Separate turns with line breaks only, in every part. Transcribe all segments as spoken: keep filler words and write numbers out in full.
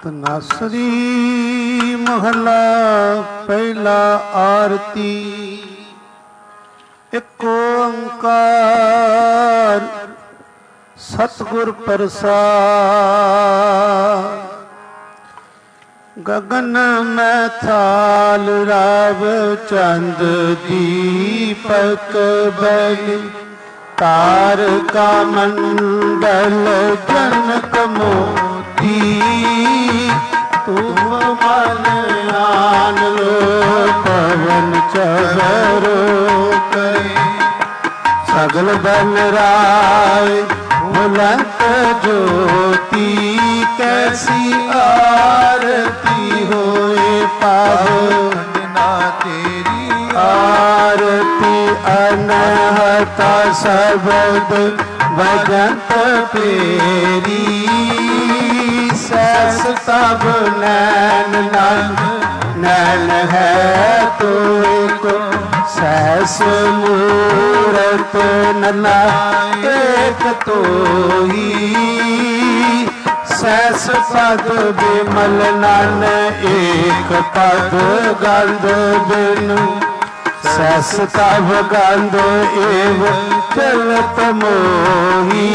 ਤਨਾਸਰੀ ਮਹਲਾ ਪਹਿਲਾ ਆਰਤੀ। ਇੱਕ ਓੰਕਾਰ ਸਤਿਗੁਰ ਪ੍ਰਸਾਦਿ। ਗगन में थाल राव चंद दीपक बलि तारका मंडल जनक मोती। तुम मन आन लो पवन चवरो कई सगल बल राय बुलंद ज्योति। कैसी आरती होए पावना तेरी आरती। अनहता शब्द भजंत पेरी सैस तब नैन नंद नैन है तो को सैस मूरत नना एक तो ही। सैस पद बिमल नन एक पद गंध बिनु। सैस तब गंध एव चलत मोही।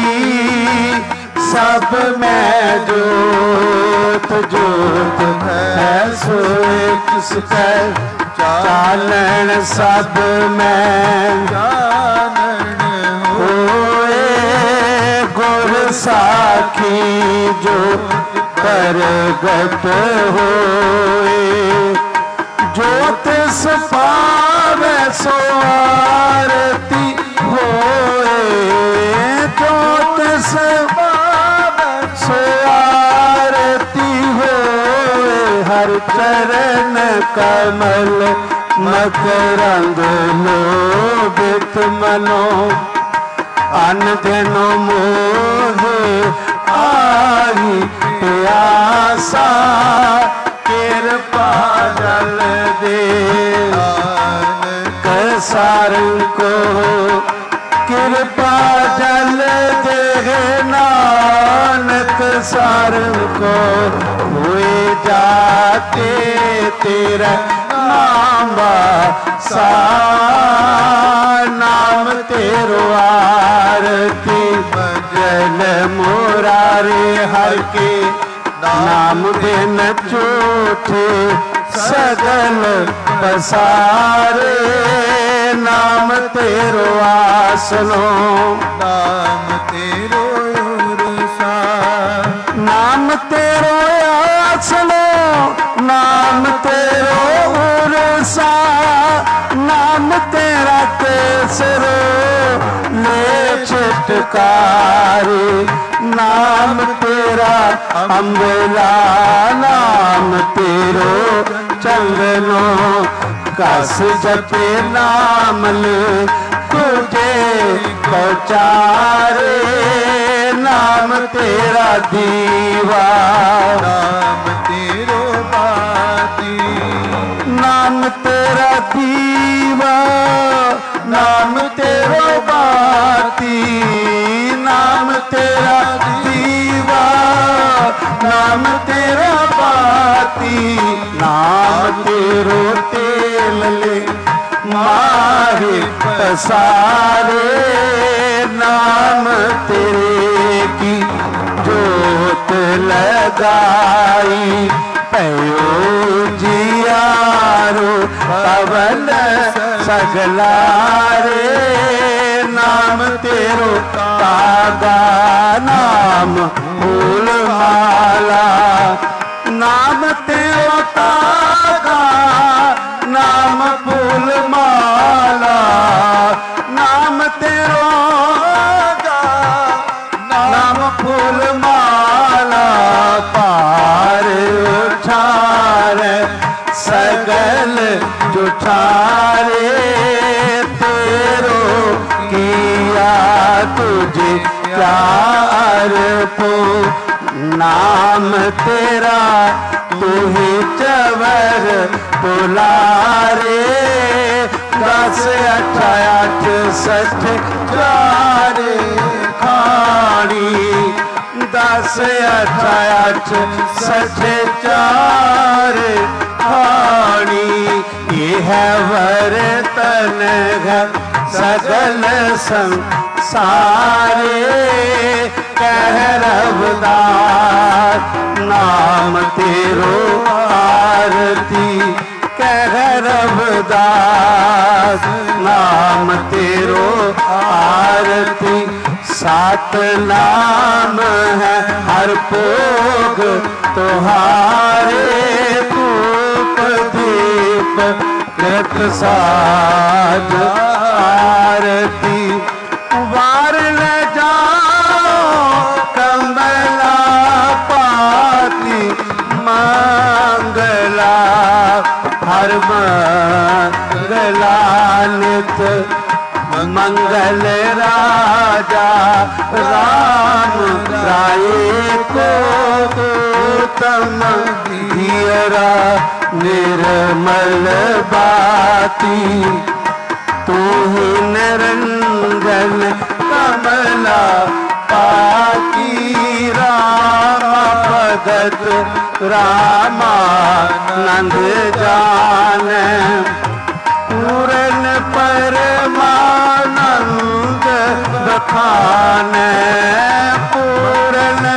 सब में जोत जोत है सोए किसकै चानन। सब में जानन होए गुर साखी जो परगट होए। जोत पावे सो आरती होए। जोत पावे सो आरती होए। हर चरण कमल मकरंद लोभित मनो। अन दिनो मोहे आई प्यासा। कृपा जल दे सारंग को। कृपा जल दे नानक सारंग को। हुए जाते तेरा नाम सा। नाम तेरो आरती भजन मुरारे हर के। नाम बिन झूठे सगल पसारे। नाम तेरो आसनो नाम तेरो उरसा। नाम तेरो आसनो नाम तेरो उरसा। नाम तेरा केसरो ले छिटकारे। नाम तेरा अम्बला नाम तेरो चंदनो। कस जपे नाम ले तुझे पहुँचारे। नाम तेरा दीवा नाम तेरो बाती। नाम तेरा दीवा नाम तेरो बाती। नाम तेरा दीवा नाम तेरा बाती। नाम तेरो तेल ले माहे पसारे। नाम तेरे की जोत लगाई पयो जियारो पवन सगलारे। नाम तेरो तागा नाम फूल माला। नाम तेरो तागा नाम फूल माला। नाम तेरो नाम फूल माला। पार उठारे सगल जुठारे। तेरो किया तुझे प्यार पो। नाम तेरा तू ही चवर पुलारे। दस अठ अठ सठ चारे खाड़ी। दस अच्छा अठ सठे चार खानी ये है वर्तन है सगल संसारे कह रविदास नाम तेरो आरती कह रविदास नाम तेरो आरती सात नाम है हर भोग तुहारे धूप दीप कृत साज आरती वार ले जाओ कमला पाती मंगला हर मंगला नित मंगल राजा राम राय को उत्तम धीरा निर्मल बाती तू ही निरंजन कमला पाती राम भगत रामानंद जान पूरन परमानंद बखान पूरन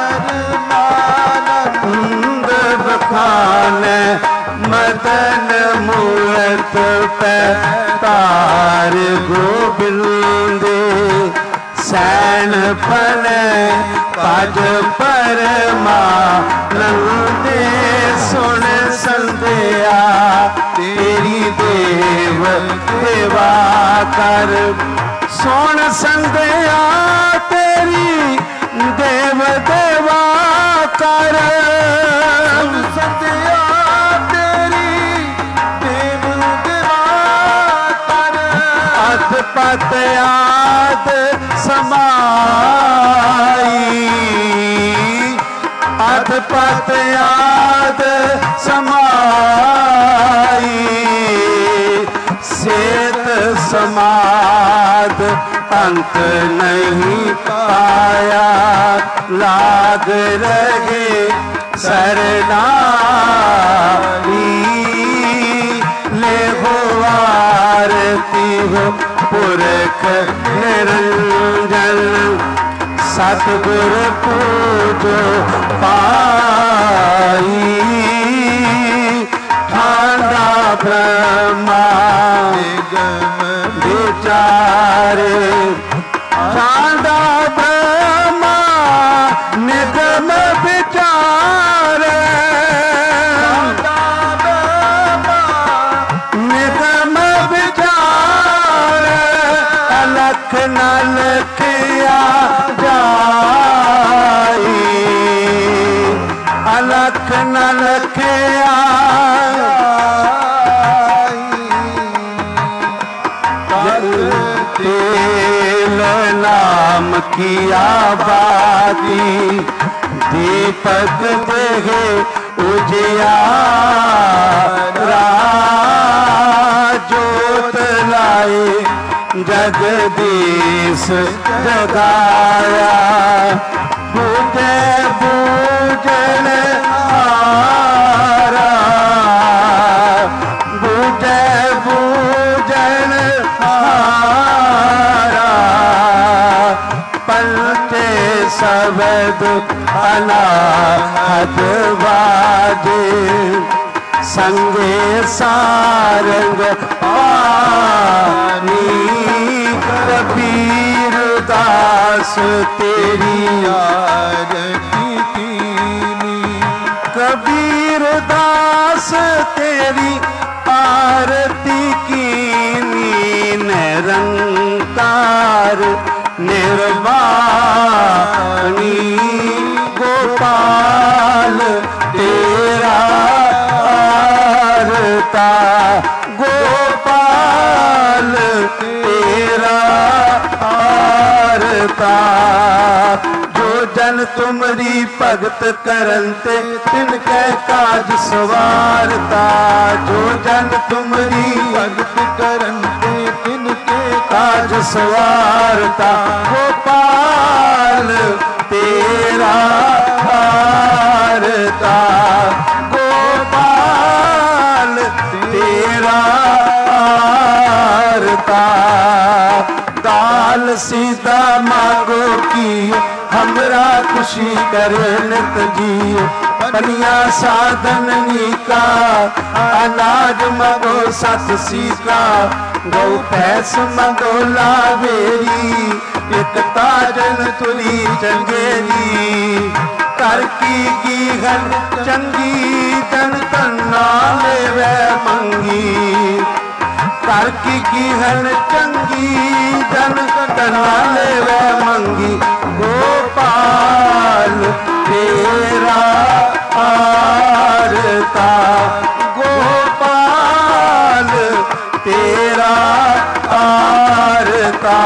परमानंद बखान मदन मूरत पे तार गोबिंद सैन फन पज परमानंदे सुन संध्या तेरी देव देवा कर सुन संध्या तेरी देव देवा कर संध्या तेरी देव देवा कर अथ पत आद समाई अथ पत आद समाई सेत समाद अंत नहीं पाया लाग रहे सरनाई ले हो आरती हो पुरख निरंजन सतगुर पूजो पाई ठांडा ब्रह्मा विचारे ठांडा ब्रह्मा निगम विचारे निगम विचारे अलख न लखिया जाई अलख न लखिया तेल नाम की आबादी दीपक देहे उजियारा जोत लाए जगदीश जगाया बूझे बूझन हारा बूझे बूझन हारा पंचे शब्द अनाहत बाजे संगे सारंग पानी कबीर दास तेरी आरती कीनी कबीर दास तेरी आरती कीनी निरंकार निर्वाणी गोपाल तेरा आरता गोपाल तेरा आरता जो जन तुमरी भगत करनते तिनके काज सवारता जो जन तुमरी भगत करनते तिनके काज सवारता गोपाल तेरा दोहरा खुशी करे नित जियो। पनिया साधन नीका अनाज मंगो सत सीका। गौ भैंस मंगो लावेरी एक ताजन तुरी चंगेरी। कर की गीहन चंगी तन तन्ना लेवे मंगी। कर की गीहन चंगी तन तन्ना लेवे मंगी। गोपाल तेरा आरता गोपाल तेरा आरता।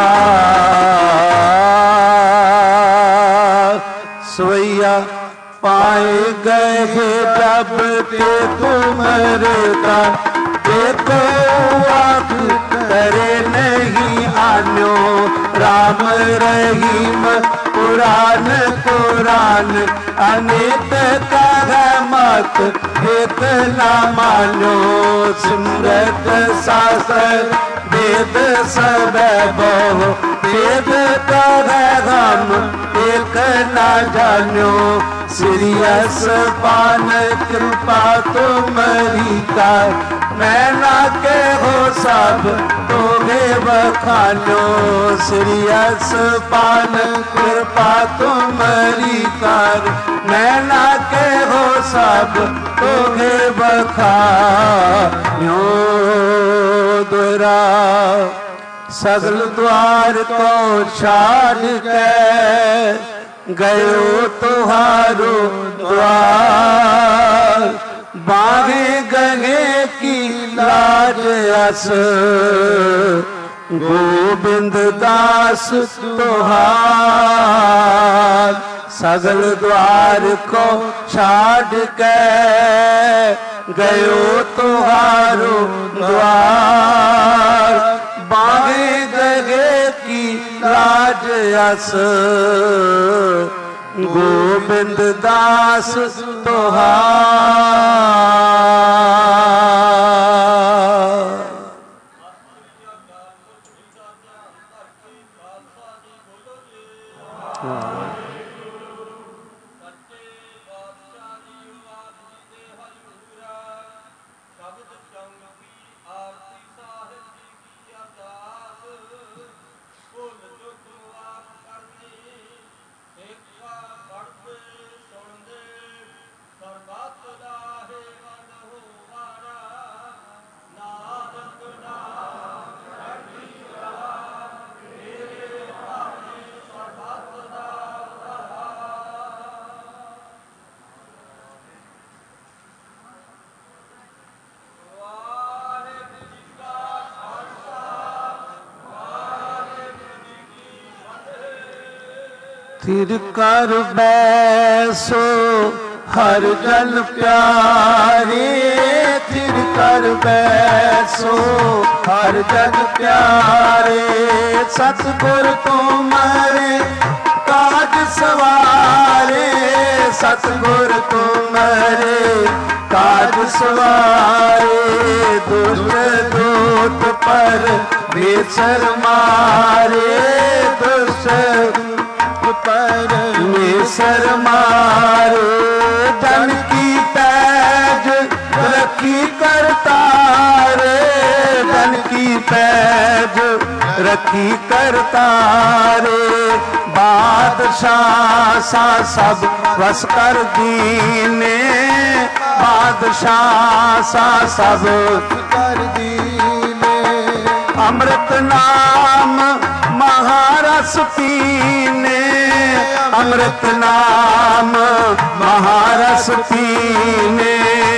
सोया पाए गए जब ते तुमरता। देखो आँख करे नहीं आन्यो। राम रहीम कुरान कुरान अनेक कह मत एक ना मानो। सिमरत शास्त्र वेद सब बहु वेद कह हम एक ना जान्यो। सिरियस पान कृपा तुम्हारी का। मैं ना के हो सब तोगे बखानो। सिरियस पान कृपा तुम्हारी कर। मैं ना के हो सब तोगे बखानो। दोहरा सगल द्वार को छाड़ के गयो तुहारो द्वार। बागे गगे की लाज अस गोविंद दास तुहार। सगल द्वार को छाड़ के गयो तुहारो द्वार। बागे गगे की लाज अस गोविंद दास तुहार। थिर कर बैसो हर जन प्यारे। थिर कर बैसो हर जन प्यारे। सतगुर तुम्हारे काज सवारे। सतगुर तुम्हारे काज सवारे। दुष्ट दूत पर बेसर मारे। दुष्ट परमेश्वर मारो। धन की पैज रखी करतारे। धन की पैज रखी करतारे। बादशाह सा सब वस कर दीने। बादशाह सा सब कर दीने। अमृत नाम महारस पीने। अमृत नाम महारस पीने।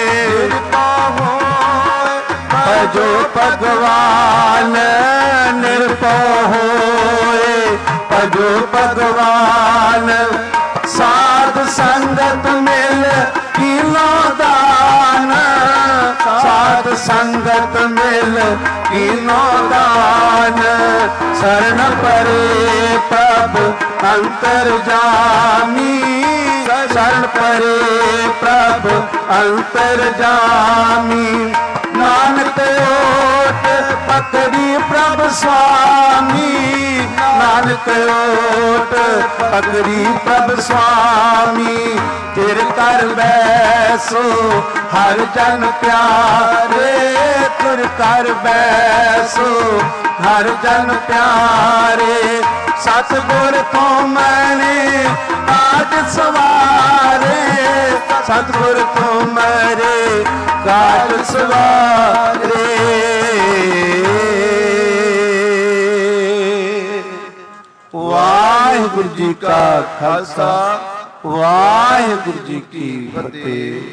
जो भगवान निर्भय होए। भजो भगवान साध संगत मिल किलो दान। साध संगत मिल किलो दान। शरण परे प्रभु अंतर्जामी। शरण परे प्रभु अंतर्जामी। ਨਾਨਕ ਓਟ ਪਕੜੀ ਪ੍ਰਭ ਸੁਆਮੀ, ਨਾਨਕ ਓਟ ਪਕੜੀ ਪ੍ਰਭ ਸੁਆਮੀ। ਤੇਰੇ ਘਰ ਬੈਸੋ ਹਰ ਜਨ ਪਿਆਰੇ, ਤੁਰ ਘਰ ਬੈਸੋ ਹਰ ਜਨ ਪਿਆਰੇ। ਸਤਿਗੁਰ ਤੋਂ ਮੈਨੇ ਕਾਜ ਸਵਾਰੇ, ਸਤਿਗੁਰ ਤੋਂ ਮੇਰੇ ਕਾਜ ਸਵਾਰੇ। ਵਾਹਿਗੁਰੂ ਜੀ ਕਾ ਖਾਲਸਾ, ਵਾਹਿਗੁਰੂ ਜੀ ਕੀ ਫਤਿਹ।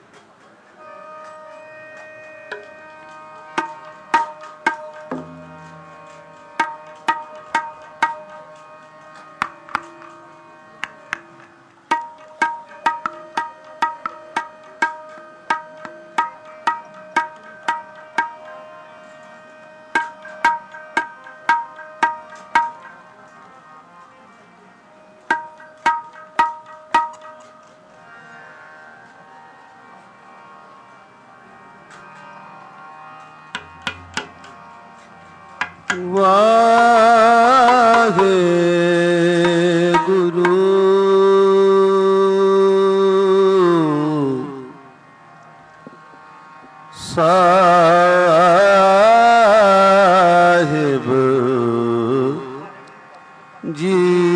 ਵਾਹਿਗੁਰੂ ਸਾਹਿਬ ਜੀ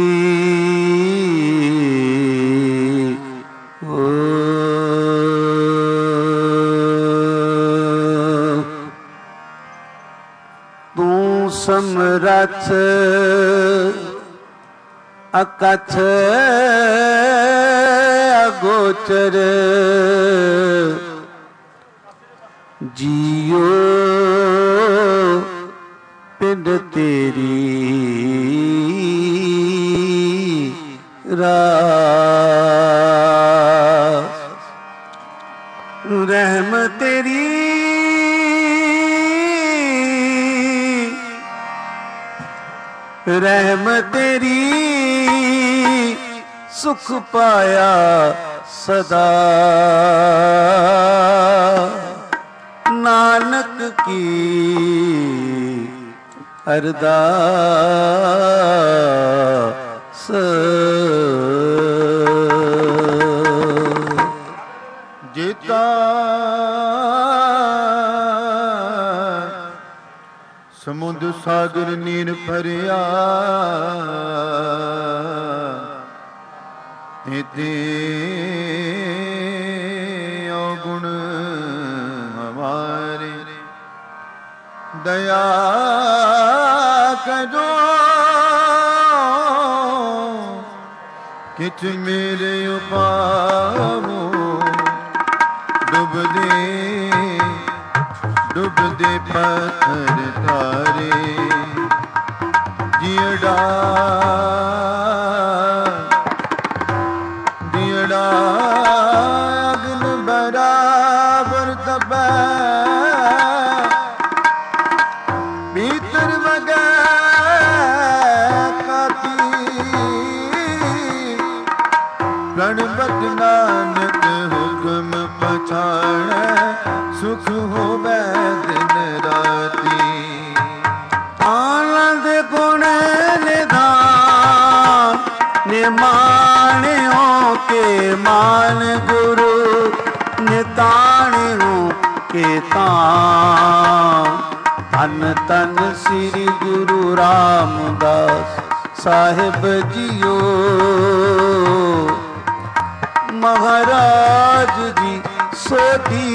ਸਮਰਥ ਅਕਥ ਅਗੋਚਰ ਜੀਓ ਪਿੰਡ ਤੇਰੀ ਰਾਸ, ਰਹਿਮ ਤੇਰੀ ਰਹਿਮ ਤੇਰੀ ਸੁਖ ਪਾਇਆ ਸਦਾ। ਨਾਨਕ ਕੀ ਅਰਦਾਸ ਜੀਤਾ ਸਮੁੰਦ ਸਾਗਰ ਨੀਰ ਭਰਿਆ, ਇਤੇ ਔਗੁਣ ਹਮਾਰੇ ਦਇਆ ਕਰੋ। ਕਿਛ ਮੇਰੇ ਉਪਾਵੋ ਡੁੱਬਦੇ ਡੁੱਬਦੇ ਪੱਥਰ ਤਾਰੇ, ਜੀੜਾ ਜੀੜਾ ਅਗਨ ਬਰਾਬਰ ਤਪੈ, ਭੀਤਰ ਵਗੈ ਕਾਤੀ ਪ੍ਰਣਵਤ ਨਾਨਕ ਹੁਕਮ ਪਛਾਣੈ, ਸੁਖ ਹੋਵੈ ਦਿਨ ਰਾਤੀ। ਆਨੰਦ ਗੁਣ ਨਿਧਾਨ ਨਿਮਾਣਿਓ ਕੇ ਮਾਨ, ਗੁਰੂ ਨਿਤਾਣਿਓ ਕੇ ਤਾਨ। ਧੰਨ ਧੰਨ ਸ੍ਰੀ ਗੁਰੂ ਰਾਮਦਾਸ ਸਾਹਿਬ ਜੀਓ, ਮਹਾਰਾਜ ਜੀ ਸੋਢੀ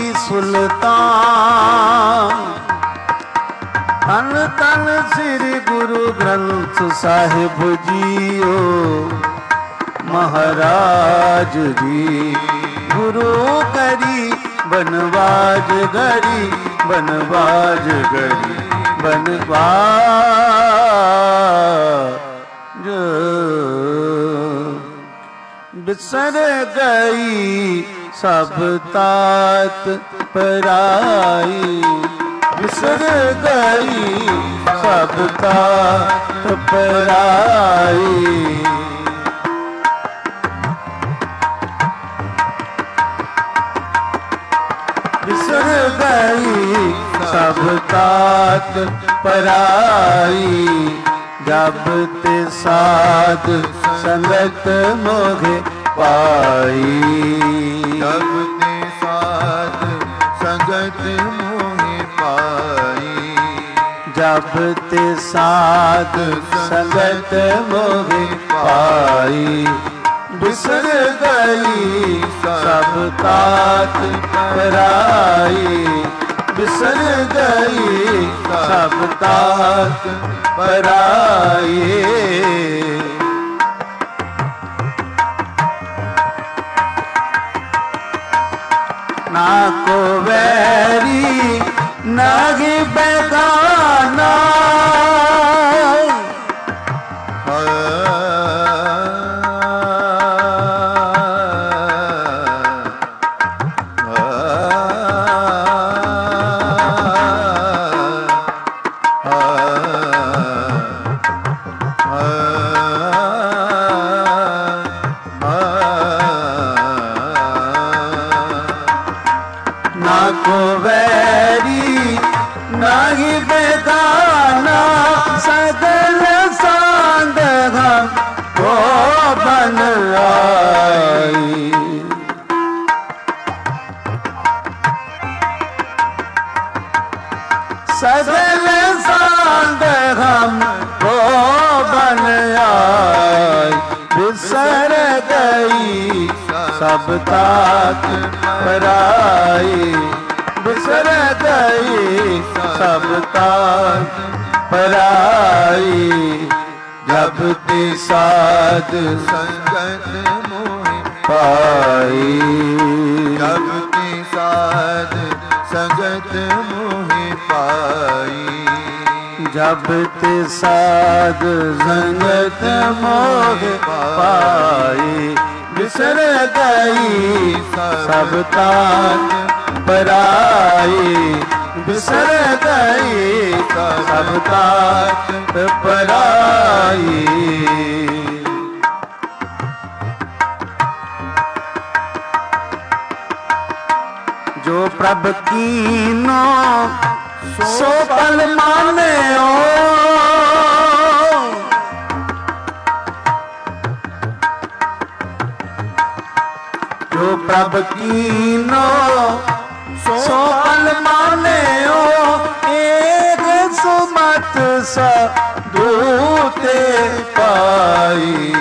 ਸੁਲਤਾਨ। ਧੰਨ ਧੰਨ ਸ੍ਰੀ ਗੁਰੂ ਗ੍ਰੰਥ ਸਾਹਿਬ ਜੀਓ, ਮਹਾਰਾਜ ਜੀ ਗੁਰੂ ਕਰੀ ਬਨਵਾਜ ਗਰੀ, ਬਨਵਾਜ ਗਰੀ ਬਨਵਾਜ। ਬਿਸਰ ਗਈ ਸਭ ਤਾਤ ਪਰਾਈ, ਬਿਸਰ ਗਈ ਸਭ ਤਾਤ ਪਰਾਈ। ਬਿਸਰ गई सब तात पराई। जब ते साध संगत मोहे पाई।
जब ते साध संगत मोहे पाई।
जब ते साध संगत मोहे पाई। बिसर गई सब तात पराई। बिसर गई सब तात पराई। ना को वैरी ना ही बेगाना। सगल सांग हम को बन आए। बिसर गई सब तात पराई। बिसर गई सब तात पराई। जब ते साध
संगत मोहे
पाई।
जब ते साध संगत मोहे पाई।
जब ते साध संगत मोहे पाई। बिसर गई सब तात पराई। बिसर गई सब तात पराई। जो प्रभ कीनो सो पल माने ओ। जो प्रभ कीनो सो पल माने ओ। एक सुमत सा दूते पाई।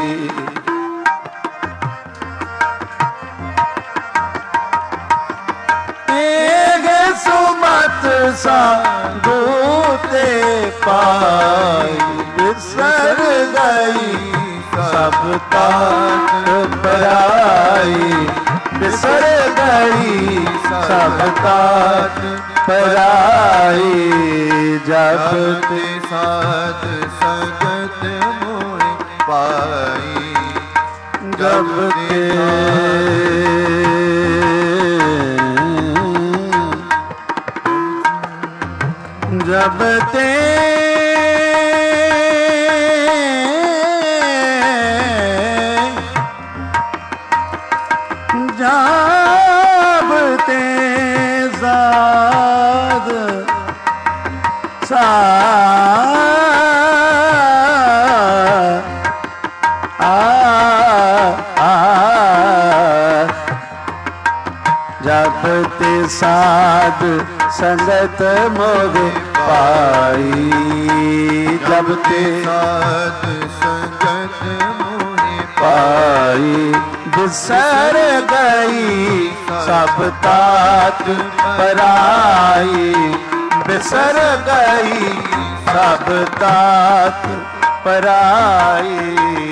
सुमत सा दूते पाई। बिसर गई सब तात पराई। बिसर गई सब तात पराई। जब
ते साध संगत मोहे पाई।
जब ते जब ते जब ते साध सा आ, आ, जब ते साध संगत मोहे पाई। जब ते
साध संगत मोहे
पाई। बिसर गई सब तात पराई। बिसर गई सब तात पराई।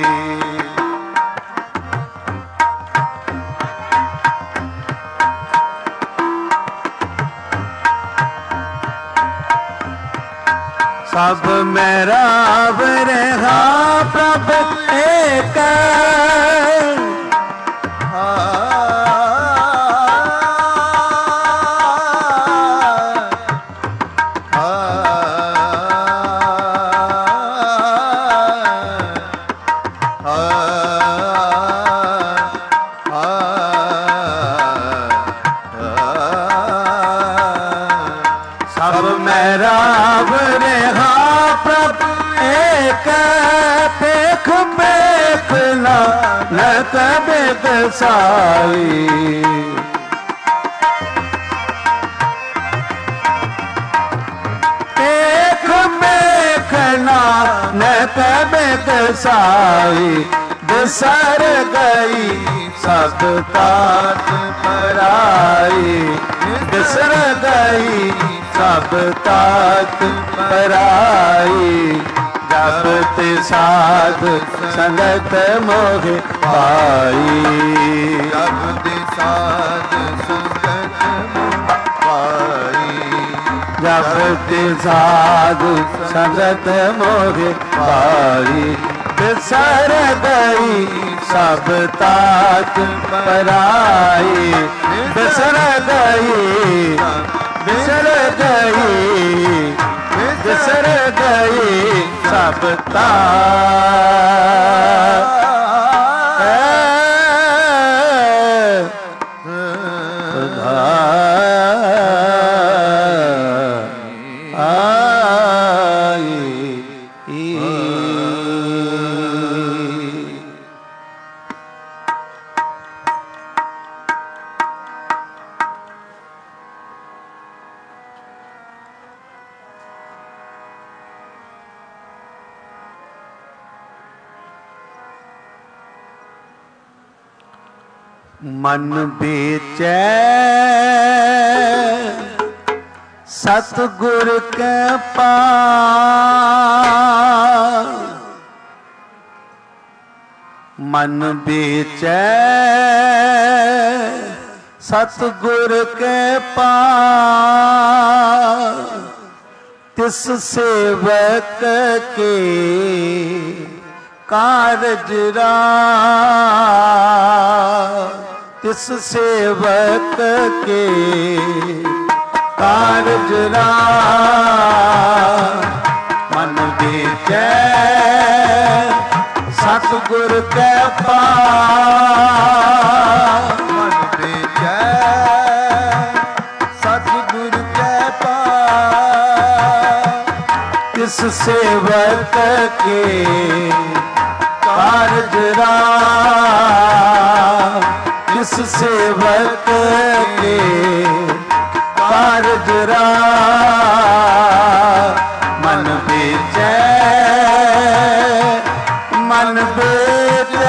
सब मेरा रहा प्रभ एक। ठहराव रेहा प्रभ एक पेख पेख नानक बिदसाई। पेख पेख नानक बिदसाई बिसर गई सब तात पराई। बिसर गई सब तात पराई जब ते साध संगत मोह पाई।
जब ते साध संगत मोह पाई।
जब ते साध संगत मोह पाई बिसर गई सब तात पराई। बिसर गई बिसर गई बिसर गई सब तात। मन बेचै सतगुर के पास। मन बेचै सतगुर के पास तिस सेवक के कारज रास। तिस सेवक के कारज रास। मन बेचै सतगुर के पास।
मन बेचै सतगुर के पास
तिस सेवक के कारज रास। तिस सेवक के कारज रास। मन बेचै मन बेचै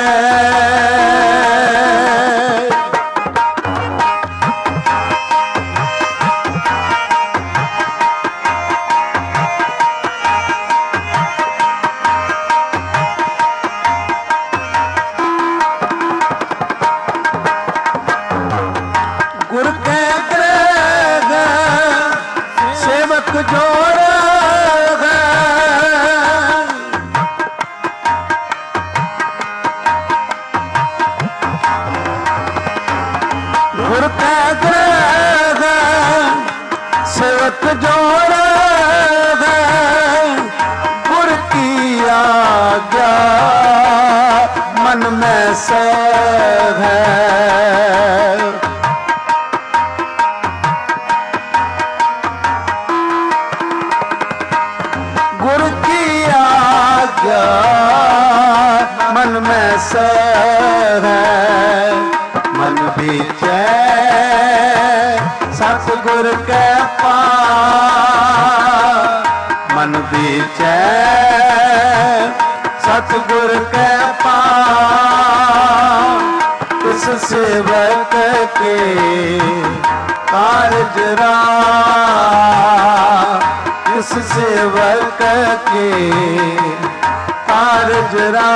सेवक जोड़ गुर की आज्ञा मन में से है। गुर की आज्ञा मन में से है। मन बीचे सतगुर के पास। मन बीचे सतगुर के पास। इस सेवक के कारज रास। इस सेवक के कारज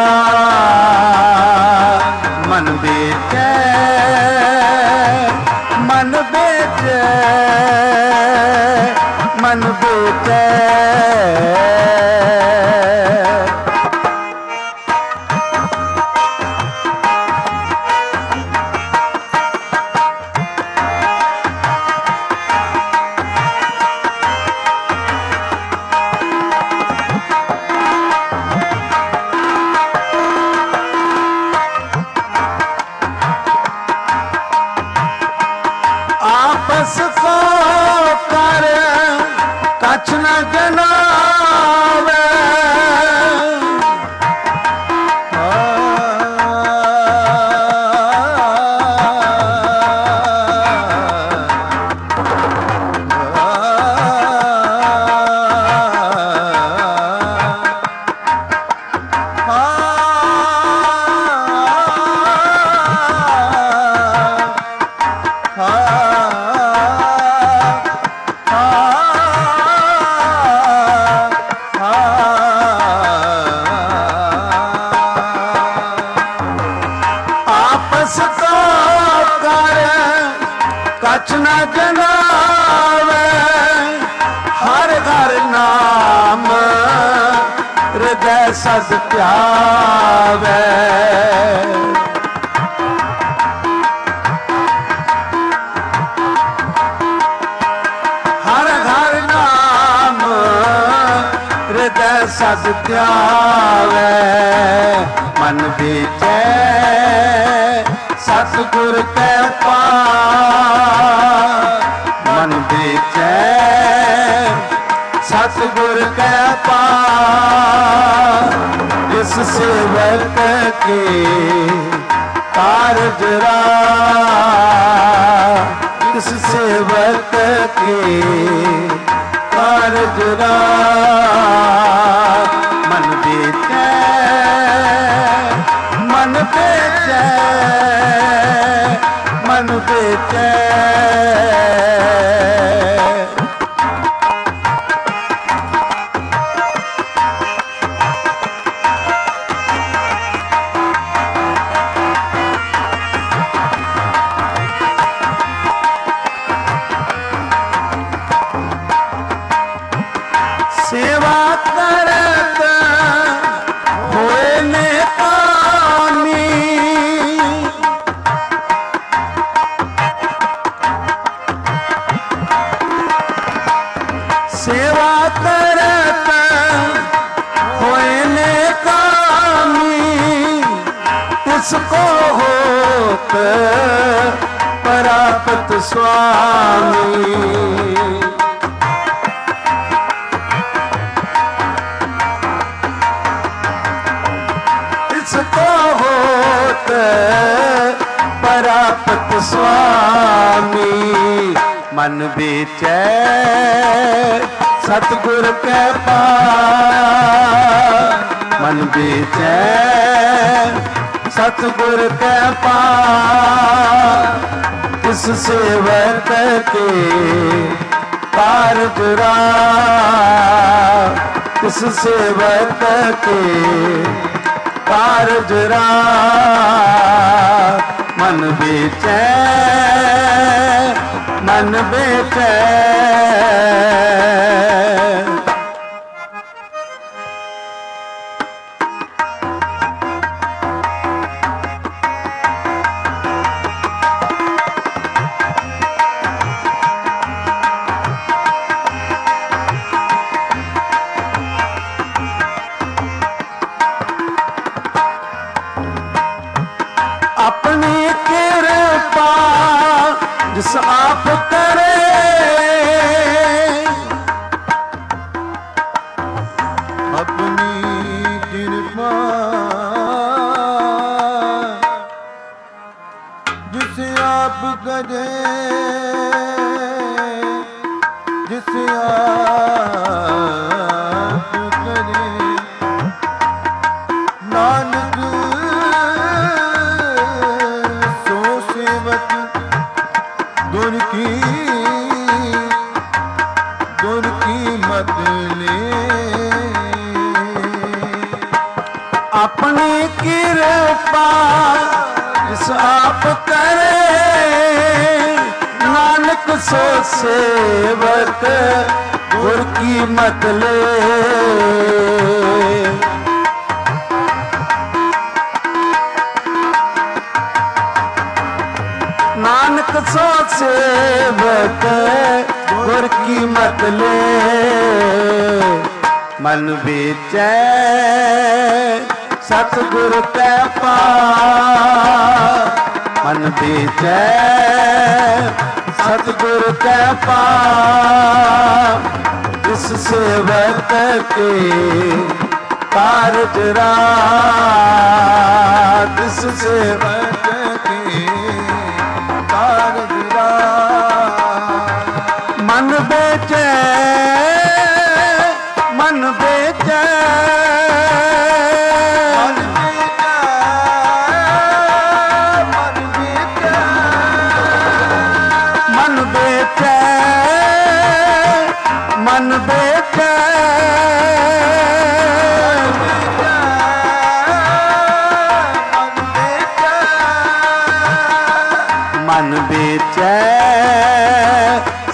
रास। मन बीचे मन बेचे मन बेचे आपस को कर कछ न जनावे हर हर नाम हृदय सद प्यावे हर हर नाम हृदय सद प्यावे मन बीचे सतगुर के पास मन बीचे सतगुर के पास इस सेवक के कारज राह इस सेवक के कारज राह मन बीचे मन बेचे मन बेचे सेवा करत होए ने कामी सेवा करत होए ने कामी इसको होत परापत स्वामी इसको होत परापत स्वामी मन बीचे सतगुर के पास मन बीचे सतगुर के पास इस सेवक के कारज राह इस सेवक के कारज राह मन बेचे मन बेचे अपनी कृपा जिस आप करे
अपनी कृपा जिसे आप करे जिसे आप करे नानक सो सेवक गुर की गुर की मत ले
अपनी कृपा जिस आप करे नानक सो सेवक गुर की मत ले नानक सो सेवक गुर की मत ले मन बेचे सतगुर के पास मन बेचे सतगुर के पास इस सेवक के कारज राह इस सेवक के कारज राह मन बेचे मन बेचे मन बेचे मन बेचे मन बेचे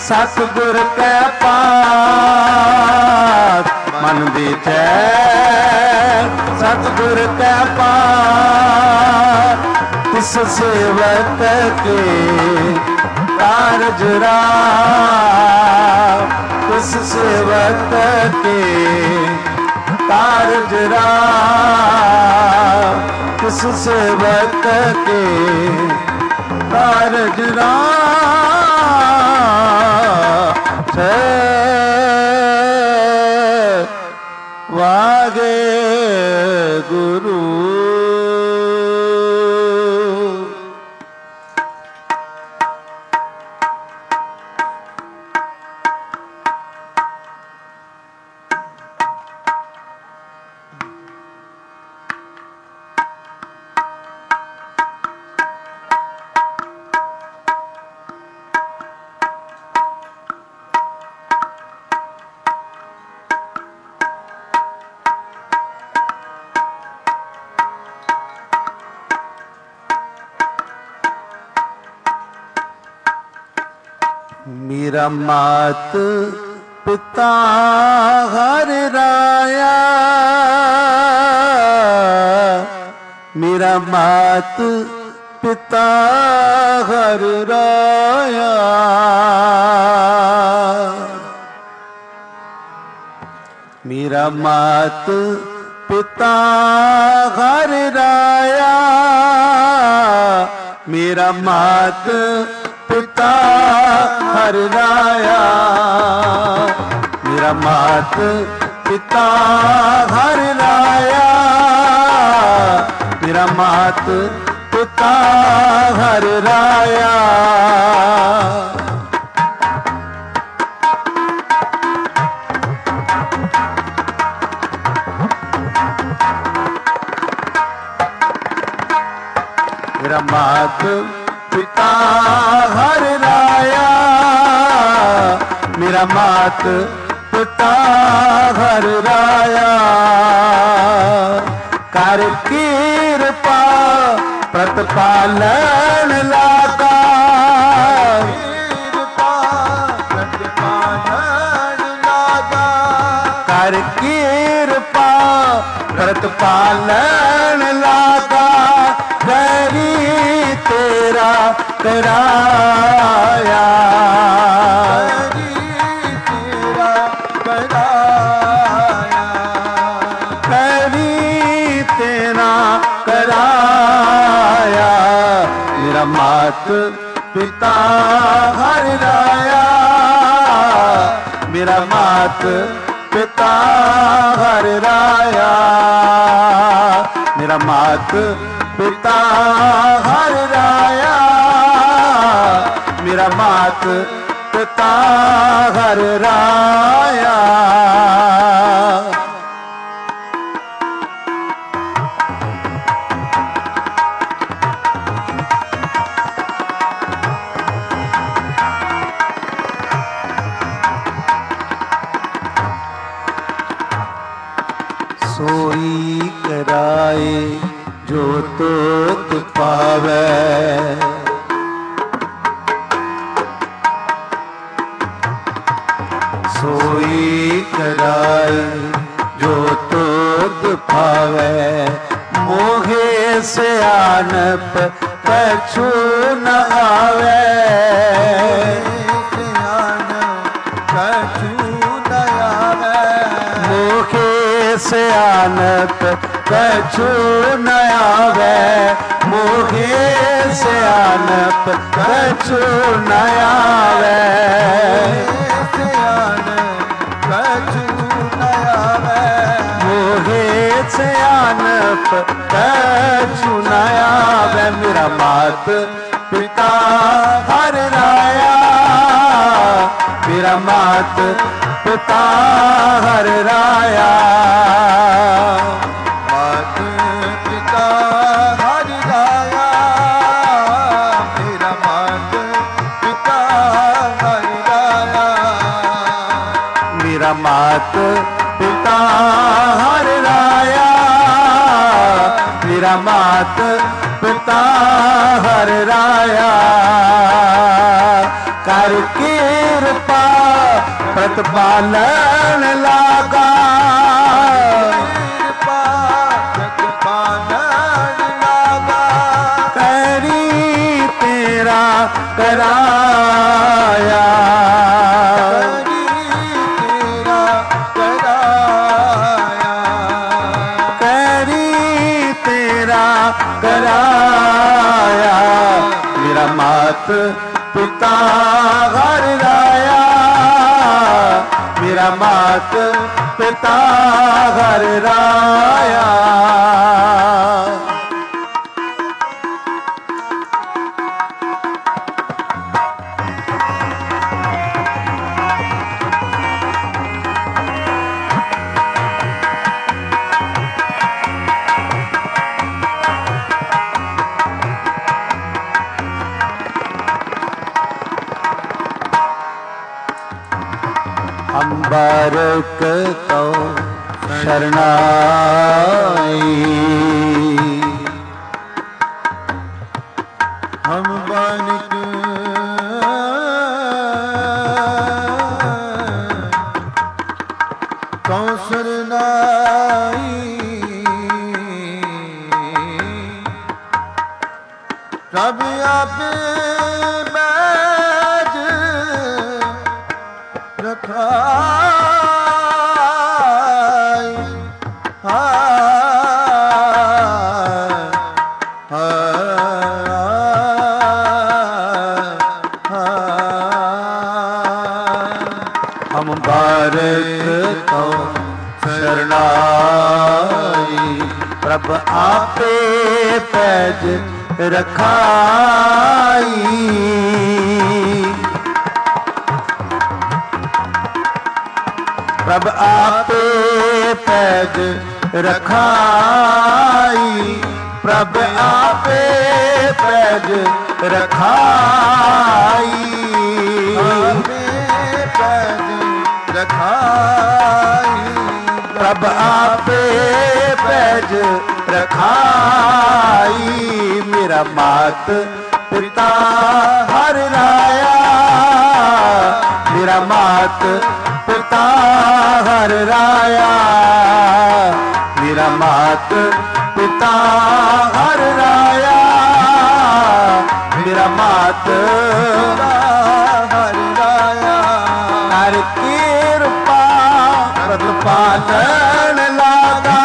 सतगुर कै पास मन बीठे सतगुर कै पास तिस सेवक के कारज राम तिस सेवक के कारज राम तिस सेवक के कारज राम वागे गुरु मेरा मात पिता हर राया मेरा मात पिता हर राया मेरा मात पिता हर राया मेरा मात पिता हर राया मेरा मात पिता हर राया मेरा मात पिता हर राया मेरा मात पिता हर राया मेरा मात पिता हर राया कर कृपा प्रतिपालन लागा कृपा प्रतिपालन लागा कर कृपा प्रतिपालन लागा करी तेरा कराया तेरा कराया कभी तेरा कराया मेरा मात पिता हर राया मेरा मात पिता हर राया मेरा मात पिता हर राया मेरा मात पिता हर राया सोई कराए जो तो पावे सोई कराए जो तो पावे मोहे से आनप कछु न आवे कछु न आवे मोहे से आनप कछु न आवे मोहे से आनप कछु न आवे कछु न आवे मोहे से आनप कछु न आवे मेरा मात पिता हर राया मेरा मात पिता हर राया मात पिता हर राया मेरा मात पिता हर राया मेरा मात पिता हर राया मेरा मात पिता हर राया कर कृपा ਪਾਲਣ ਲਾਗਾ
ਕਿਰਪਾ ਜਗ ਪਾਲਣ ਲਾਗਾ
ਕਰੀ ਤੇਰਾ ਕਰਾਇਆ ਕਰਾਇਆ ਮੇਰਾ ਮਾਤ ਪਿਤਾ ਹਰ ਰਾਇਆ ਮੇਰਾ ਮਾਤ ਪਿਤਾ ਹਰ ਰਾਇਆ ਅੰਬਰਕ ਤੋ ਸ਼ਰਨਾਈ
ਹਮ ਬਾਨਕ ਤੋ ਸ਼ਰਨਾਈ ਪ੍ਰਭ ਆਪੇ ਬੈਜ ਰਖਾਈ
ਹਮ ਬਾਰਕ ਤੋ ਸ਼ਰਨਾਈ ਪ੍ਰਭ ਆਪੇ ਪੈਜ ਰਖਾਈ ਪ੍ਰਭ ਆਪੇ ਪੈਜ ਰਖਾਈ ਪ੍ਰਭ ਆਪੇ ਪੈਜ ਰਖਾਈ
ਆਪੇ ਪੈਜ ਰਖਾਈ
ਪ੍ਰਭ ਆਪੇ ਪੈਜ ਰਖਾਈ ਮੇਰਾ ਮਾਤ ਪਿਤਾ ਹਰ ਰਾਇਆ ਮੇਰਾ ਮਾਤ ਪਿਤਾ ਹਰ ਰਾਇਆ ਮੇਰਾ ਮਾਤ ਪਿਤਾ ਹਰ ਰਾਇਆ ਮੇਰਾ ਮਾਤ
ਪਿਤਾ ਹਰ ਰਾਇਆ
ਹਰ ਕਿਰਪਾ ਪ੍ਰਭ ਪਾਲਣ ਲਾਗਾ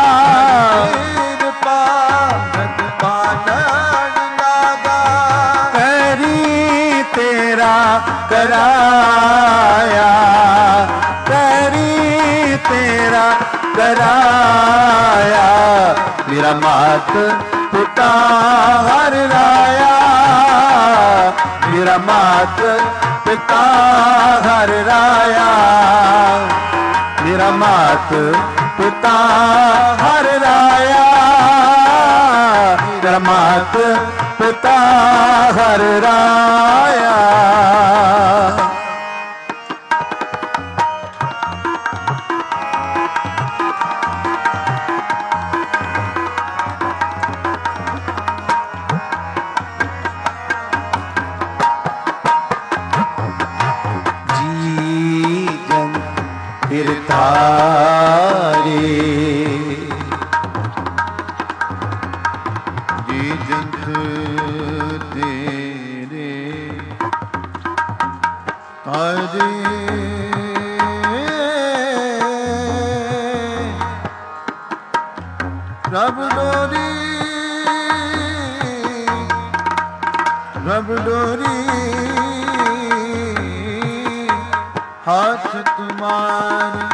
ਕਿਰਪਾ ਜਗ ਪਾਲਣ ਲਾਗਾ
ਕਰੀ ਤੇਰਾ ਕਰਾਇਆ ਕਰੀ ਤੇਰਾ ਕਰਾਇਆ ਮੇਰਾ ਮਾਤ ਪਿਤਾ ਹਰ ਰਾਇਆ ਮੇਰਾ ਮਾਤ ਪਿਤਾ ਹਰ ਰਾਇਆ ਮੇਰਾ ਮਾਤ ਪਿਤਾ ਹਰ ਰਾਇਆ ਮੇਰਾ ਮਾਤ ਪਿਤਾ ਹਰ ਰਾਇਆ ਫਿਰ ਤਾਰੇ
ਜੀ ਜੰਤ ਤੇਰੇ ਤਾਰੇ ਰੱਬ ਡੋਰੀ ਰੱਬ ਡੋਰੀ हाथ तुम्हारे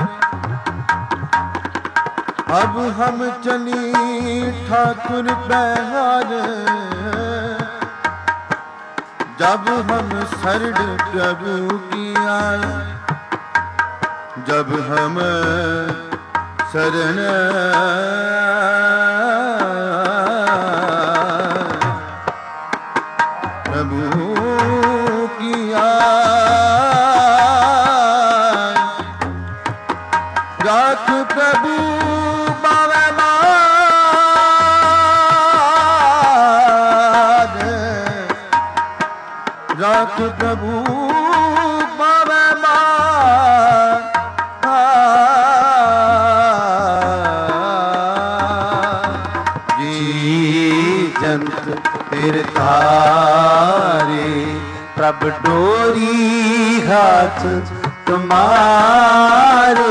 अब हम चली ठाकुर बहार जब हम शरण प्रभु की आए जब हम शरण प्रभु की आए राख प्रभु बावे मान राख प्रभु बावे मान
प्रभ डोरी हाथ तुम्हारे,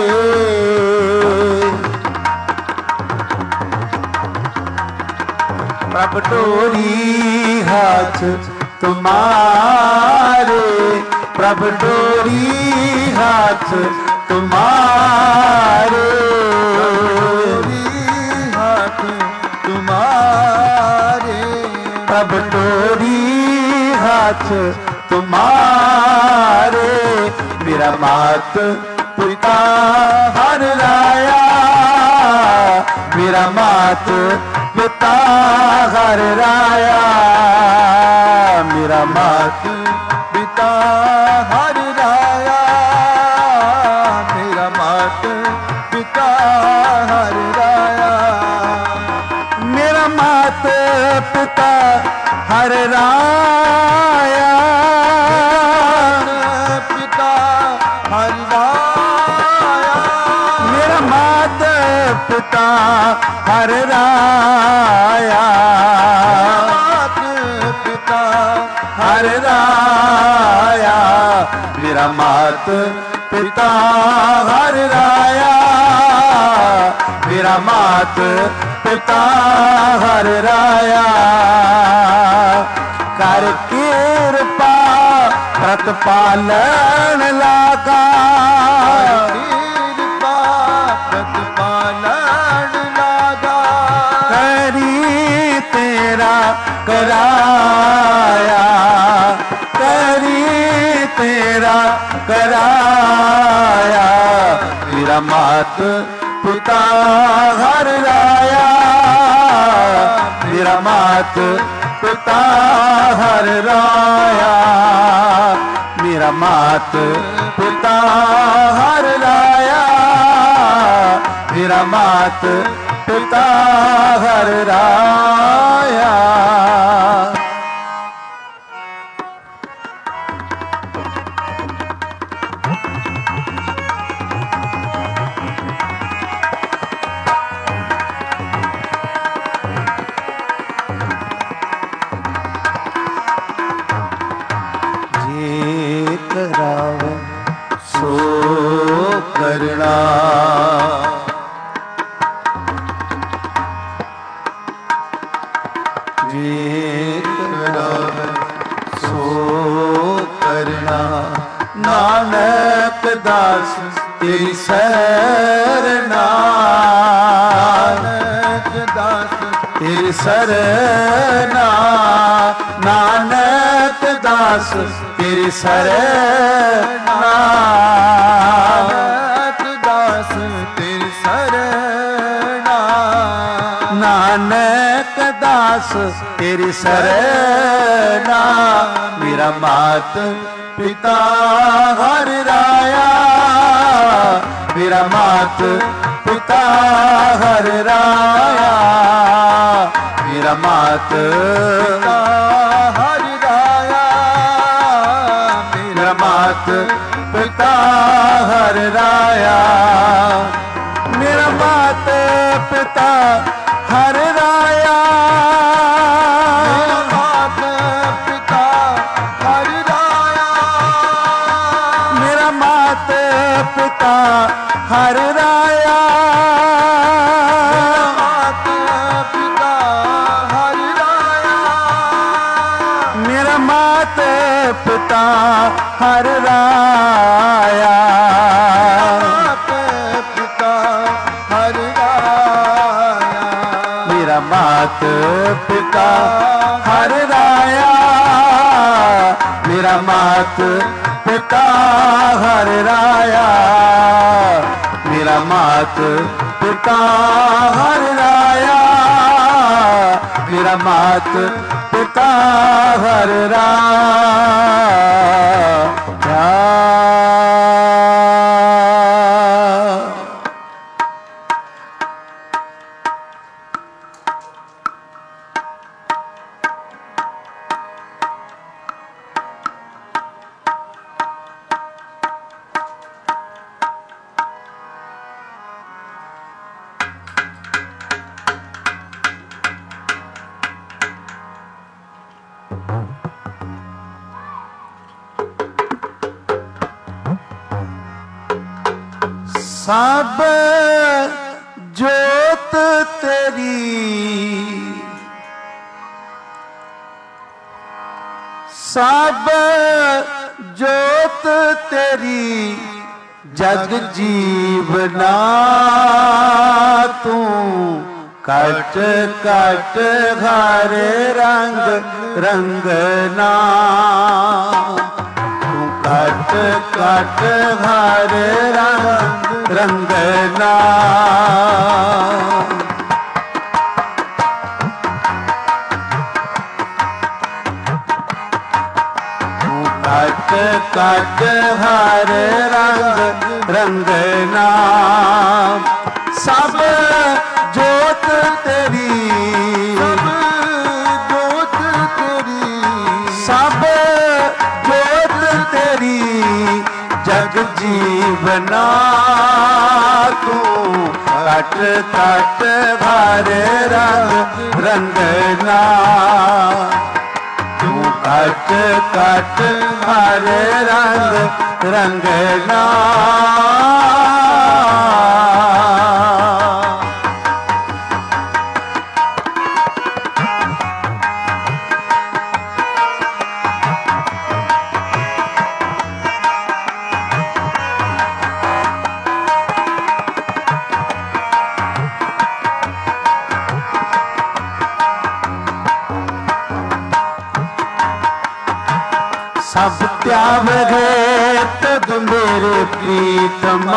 प्रभ डोरी हाथ तुम्हारे, प्रभ डोरी हाथ तुम्हारे,
हाथ तुम्हारे,
प्रभ डोरी हाथ तुम्हारे। मेरा मात पिता हर राया, मेरा मात पिता हर राया, मेरा मात
पिता हर राया, मेरा मात पिता हर राया,
मेरा मात पिता हर राया,
पिता हर राया,
मेरा मात पिता हर राया,
मात पिता
हर राया, मेरा मात पिता हर राया, मेरा मात पिता हर राया। कर कृपा प्रतिपालन लागा,
कृपा प्रतिपालन लागा,
करी तेरा कराया, करी तेरा कराया। मेरा मात पिता हर राया, मेरा मात पिता हर राया, मेरा मात पिता हर राया, मेरा मात पिता हर राया। जे करावे सो करना, जे करावे सो करना। नानक दास तेरी सरना,
नानक दास
तेरी सरना, नानक दास तेरी सरना,
नानक दास तेरी सरना,
नानक दास तेरी सरना। मेरा मात पिता हर राया, मेरा मात पिता हर राया, मेरा मात
पिता हर राया,
मेरा मात पिता हर राया, मेरा मात पिता हर राया,
मेरा मात पिता हर राया,
मेरा मात पिता हर राया,
मात पिता हर राया,
मेरा मात पिता हर राया,
मात पिता हर राया,
मेरा मात पिता हर राया, मेरा मात पिता हर राया, मेरा मात पिता हर राया, मेरा मात पिता हर राया। ਸਭ ਜੋਤ ਤੇਰੀ, ਸਭ ਜੋਤ ਤੇਰੀ ਜਗ ਜੀਵਨਾ ਤੂੰ ਕਟ ਕਟ ਘਾਰੇ ਰੰਗ ਰੰਗਨਾ, ਤੂੰ ਕਟ ਕਟ ਘਾਰੇ ਰੰਗ ਰੰਗਨਾ। ਕਟ ਕਟ ਹਰ ਰੰਗ ਰੰਗਨਾ, ਸਭ ਜੋਤ ਤੇਰੀ,
ਜੋਤ ਤੇਰੀ,
ਸਭ ਜੋਤ ਤੇਰੀ ਜਗ ਜੀਵਨਾ ਤੂੰ ਕਟ ਕਟ ਹਰ ਰੰਗ ਰੰਗਨਾ, ਤੂੰ ਕਟ ਕਟ ਹਰ ਰੰਗ ਰੰਗਨਾ। ਸਭ ਤਿਆਵਰੇ ਤਦ ਮੇਰੇ ਪ੍ਰੀਤਮਾ,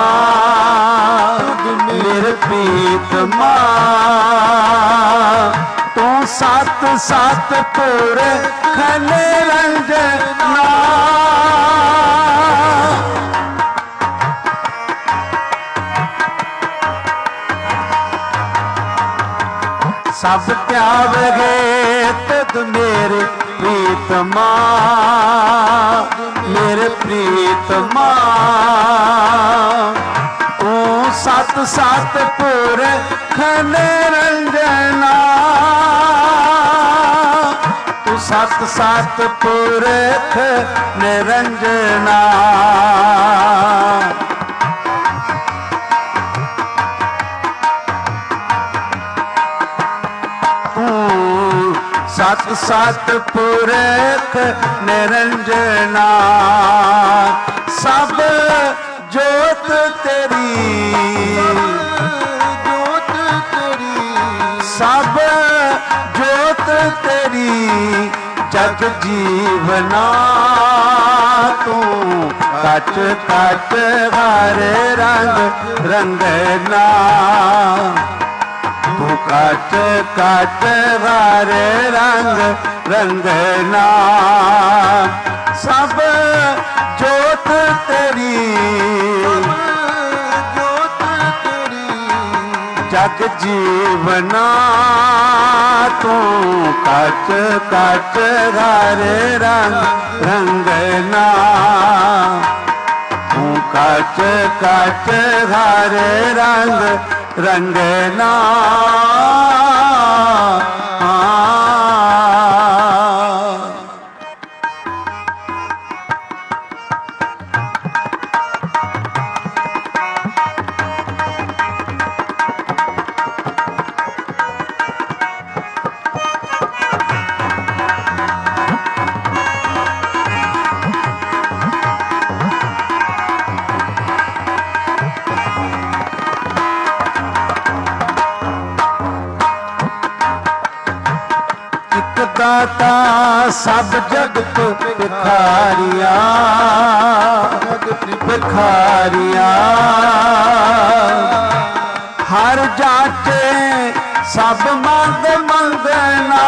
ਮੇਰੇ ਪ੍ਰੀਤਮਾ ਤੂੰ ਸਤ ਸਤ ਪੁਰਖ ਨਿਰੰਜਨਾ, ਸਭ ਤਿਆਵਰੇ ਤਦ ਮੇਰੇ ਪ੍ਰੀਤਮਾ, ਮੇਰੇ ਪ੍ਰੀਤਮਾ ਤੂੰ ਸਤ ਸਤ ਪੁਰਖ ਨਿਰੰਜਨਾ, ਤੂੰ ਸਤ ਸਤ ਪੁਰਖ ਨਿਰੰਜਨਾ। ਸਤ ਸਤ ਪੁਰਖ ਨਿਰੰਜਨਾ, ਸਭ ਜੋਤ ਤੇਰੀ,
ਜੋਤ ਤੇਰੀ,
ਸਭ ਜੋਤ ਤੇਰੀ ਜਗ ਜੀਵਨਾ ਤੂੰ ਕਟ ਕਟ ਹਰ ਰੰਗ ਰੰਗਨਾ, ਤੂੰ ਕਟ ਕਟ ਹਰ ਰੰਗ ਰੰਗਨਾ, ਸਭ ਜੋਤ ਤੇਰੀ,
ਜੋਤ ਤੇਰੀ
ਜਗ ਜੀਵਨਾ ਤੂੰ ਕਟ ਕਟ ਹਰ ਰੰਗ ਰੰਗਨਾ, ਤੂੰ ਕਟ ਕਟ ਹਰ ਰੰਗ ਰੰਗਨਾ। ਦਾਤਾ ਸਭ ਜਗਤ ਭਿਖਾਰੀਆ, ਭਿਖਾਰੀਆ ਹਰ ਜਾਚੇ ਸਭ ਮੰਗ ਮੰਗਣਾ,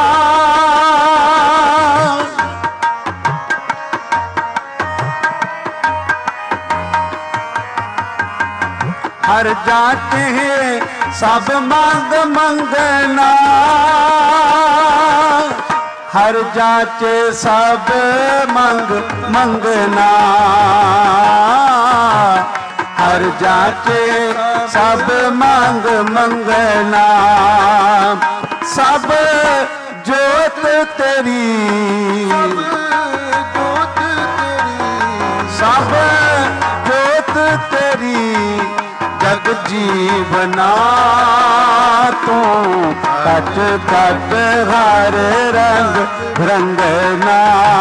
ਹਰ ਜਾਚੇ ਸਭ ਮੰਗ ਮੰਗਣਾ, ਹਰ ਜਾਚੇ ਸਭ ਮੰਗ ਮੰਗਣਾ, ਹਰ ਜਾਚੇ ਸਭ ਮੰਗ ਮੰਗਣਾ, ਸਭ ਜੋਤ ਤੇਰੀ,
ਜੋਤ ਤੇਰੀ,
ਸਭ ਜੋਤ ਤੇਰੀ ਜੀਵਨਾ ਤੂੰ ਕਟ ਕਟ ਹਰ ਰੰਗ ਰੰਗਨਾ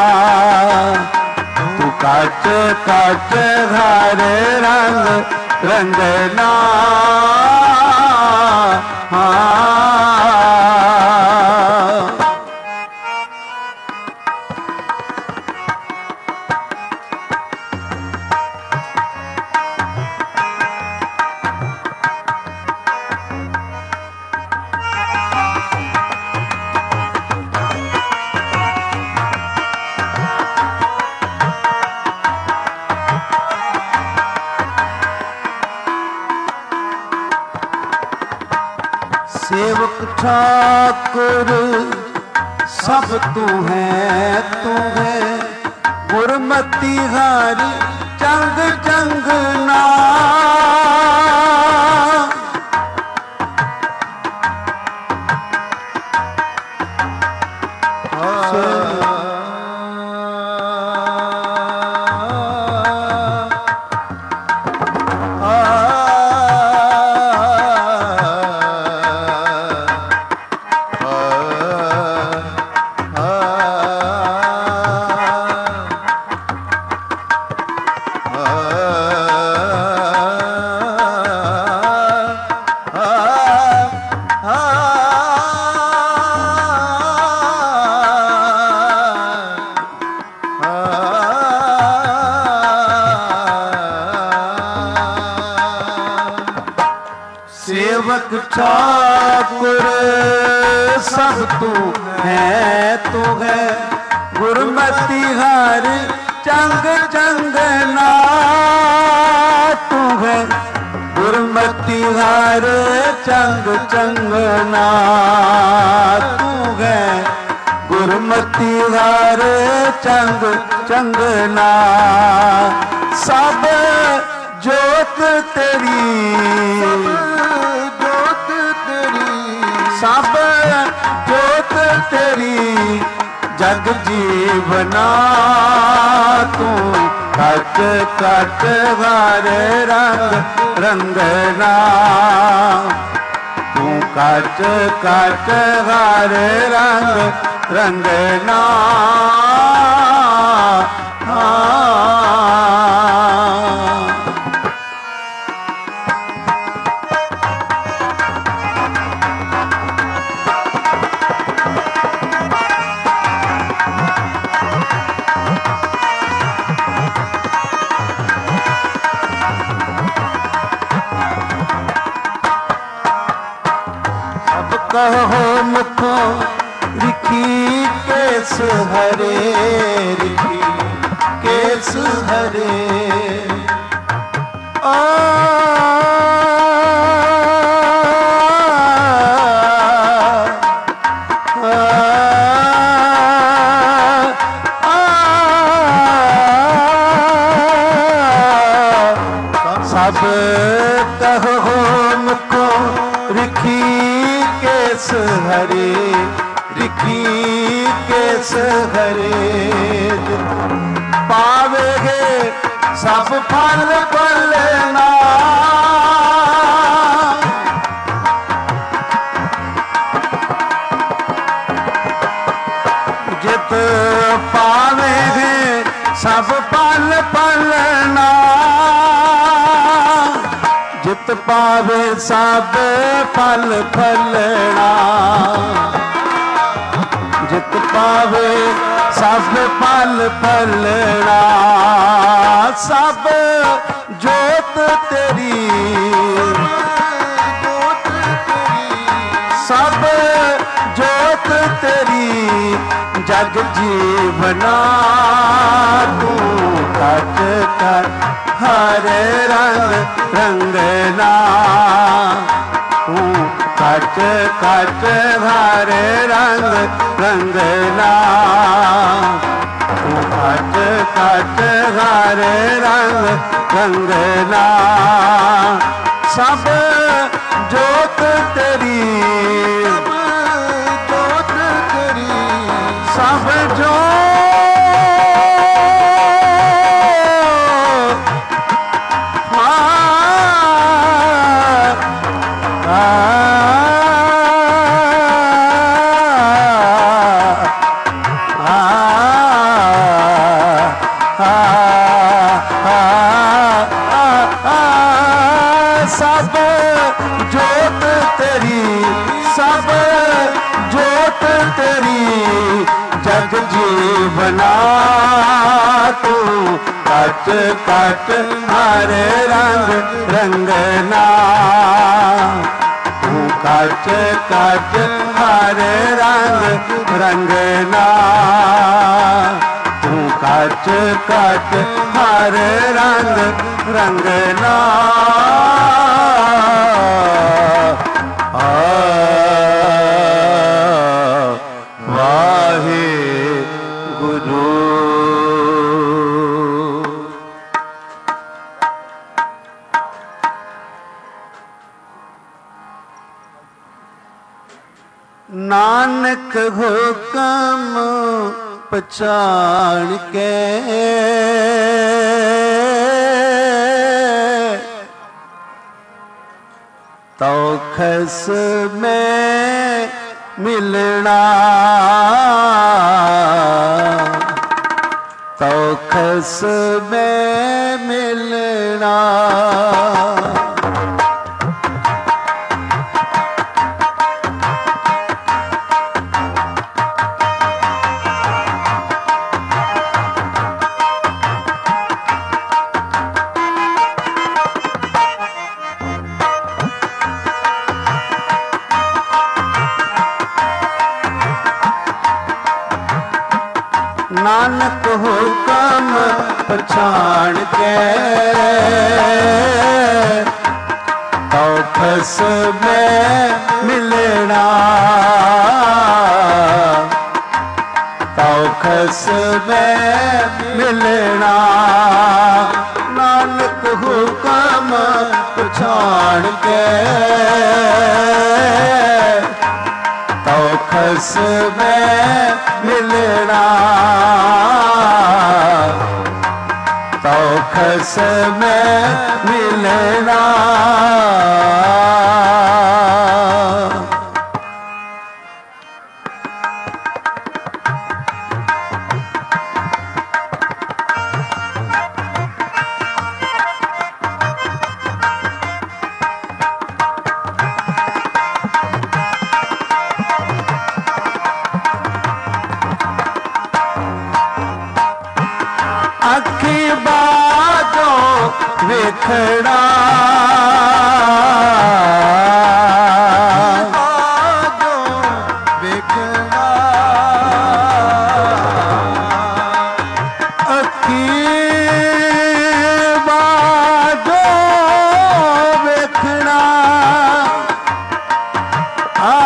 ਤੂੰ ਕਟ ਕਟ ਹਰ ਰੰਗ ਰੰਗਨਾ ਹਾਂ सेवक ठाकुर सब तू है तू है गुरमति हारी चंग चंग ना सेवक ठाकुर सब तू है तू है गुरमति हर चंग चंग ना तू है गुरमति हर चंग चंग ना तू है गुरमति हर चंग चंग ना सब जोत तेरी सब जोत तेरी जग जीवना तू कट कट हर रंग रंगना तू कट कट हर रंग रंगना कहो मुखो रिखी केस हरे रिखी केस हरे आ सब कहो मुखो रिखी केस हरे रिखी केस हरे पावेगे सब फल फलना जित पावेगे सब फल फलना जित पावे सब फल फलना जित पावे सब फल फलना सब जोत तेरी सब जोत तेरी जग जीवना तू कट कट हर रंग रंगना तू कट कट हर रंग रंगना तू कट कट हर रंग रंगना सब जोत तेरी जोत तेरी सब जोत तू कट कट हरे रंग रंगना तू कट कट हरे रंग रंगना तू कट कट हरे रंग रंगना वाहे गुरु नानक हुक्म पहचान के तो खस में मिलना तो खस में मिलना नानक हुक्म पहचान के तो खस में मिलना तो खस में मिलना नानक हुक्म पहचान के तो खस में मिलना तो खस में मिलना अखी बाजो वेखड़ा
बाजो वेखड़ा
अखी बाजो वेखड़ा आ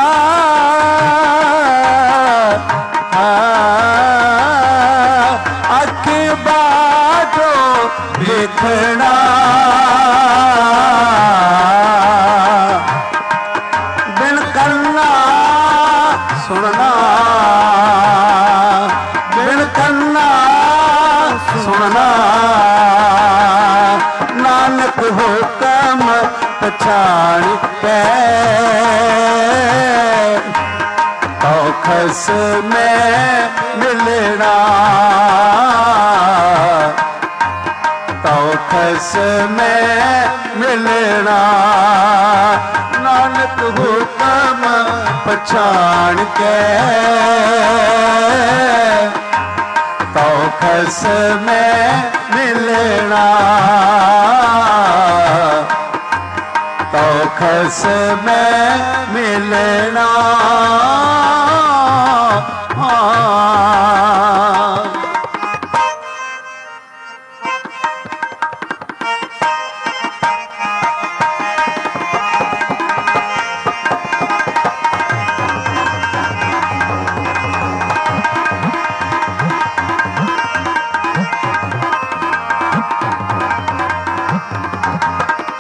अखी बाजो देखना बिन करना सुनना बिन करना सुनना नानक हुक्म पहचान के तो खस में मिलना तो खस में मिलना नानक हुक्म पहचान के तो खस में मिलना तो खस में मिलना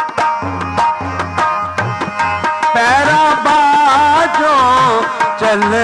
पैरा बाजो चल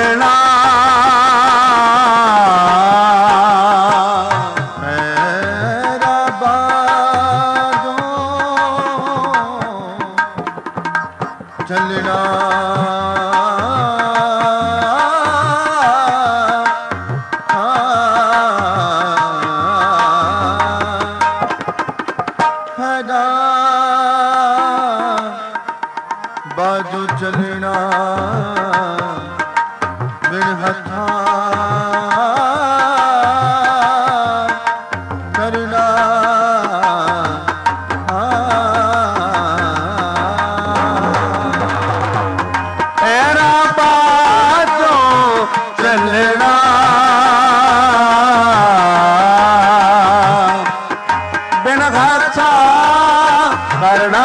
करना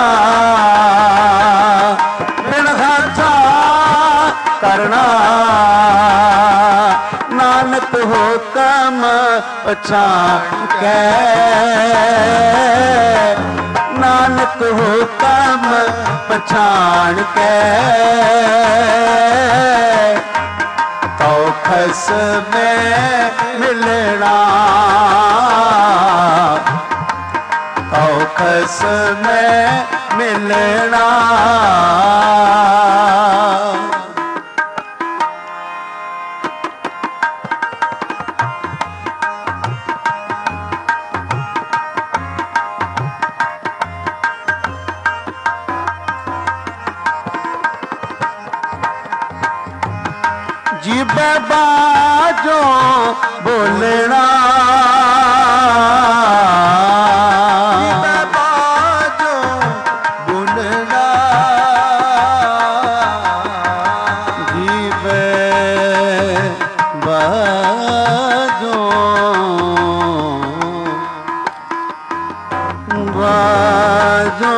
बिन खासा करना नानक हुक्म पछाण के नानक हुक्म पछाण के तो खस में मिलना तो खस में मिलना जीव बाजो बोलना
जीव बाजो बोलना
जीव बाजो बाजो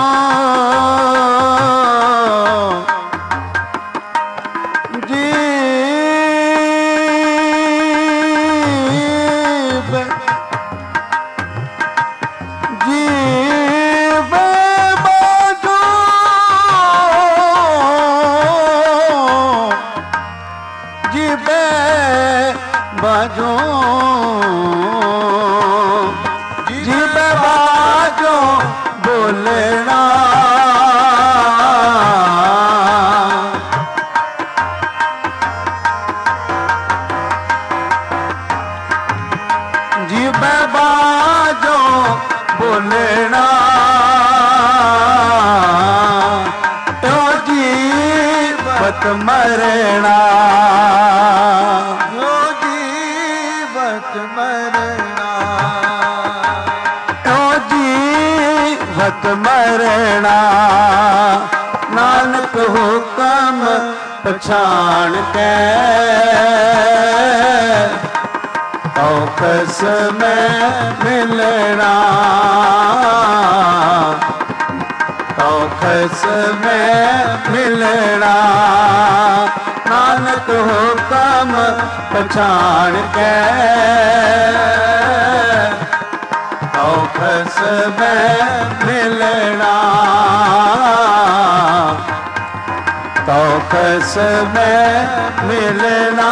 बाजो जीव बाजो बोलना जीव बाजो बोलना तो जीवत मरना
मरना
ओ जीवत मरना नानक हुक्म पछाण के तो खस में मिलना तो खस में मिलना नानक हुक्म पछाण के तो खस में मिलना तो खस में मिलना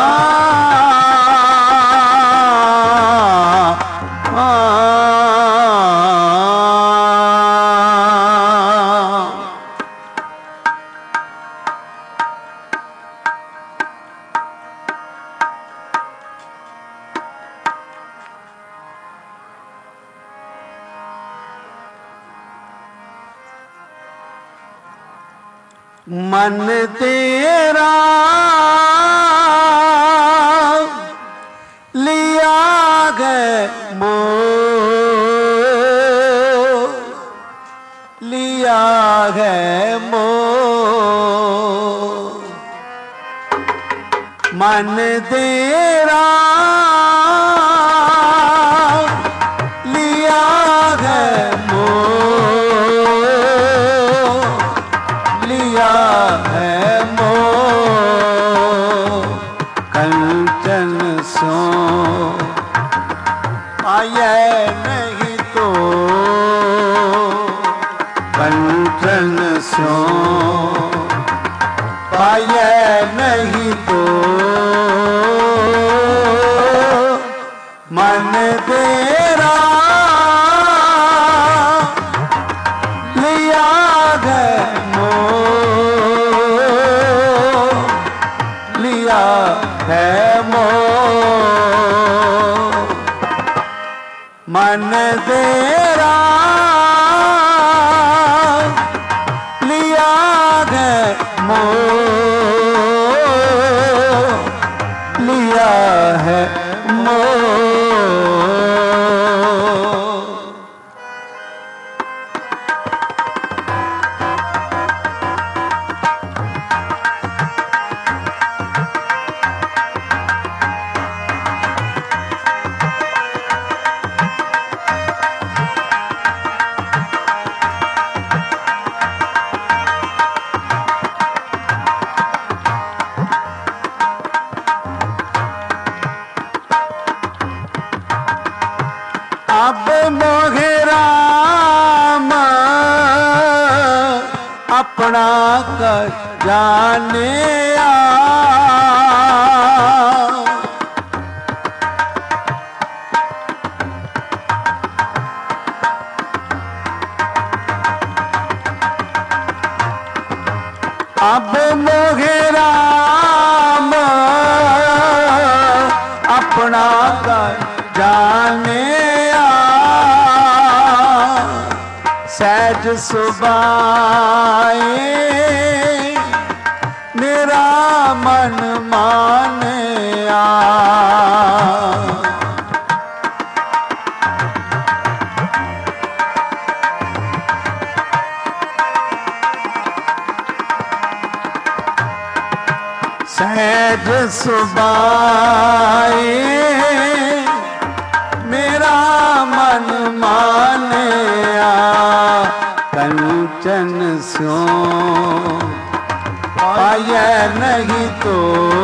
मन तेरा लिया गए मोह लिया है मोह मन तेरा लिया है मोह लिया है मोह कंचन सो आये नहीं तो कंचन सो पाए नहीं तो मन तेरा लिया गए मोह लिया है मोह मन तेरा लिया गए मोह लिया है मोह अब मोहे राम अपना कर जाने आ। अब मोहे राम अपना कर जाने आ। सहज सुबाए मेरा मन माने आ। सहज सुबाए मेरा मन माने आ। कंचन स्यो पाए नहीं तो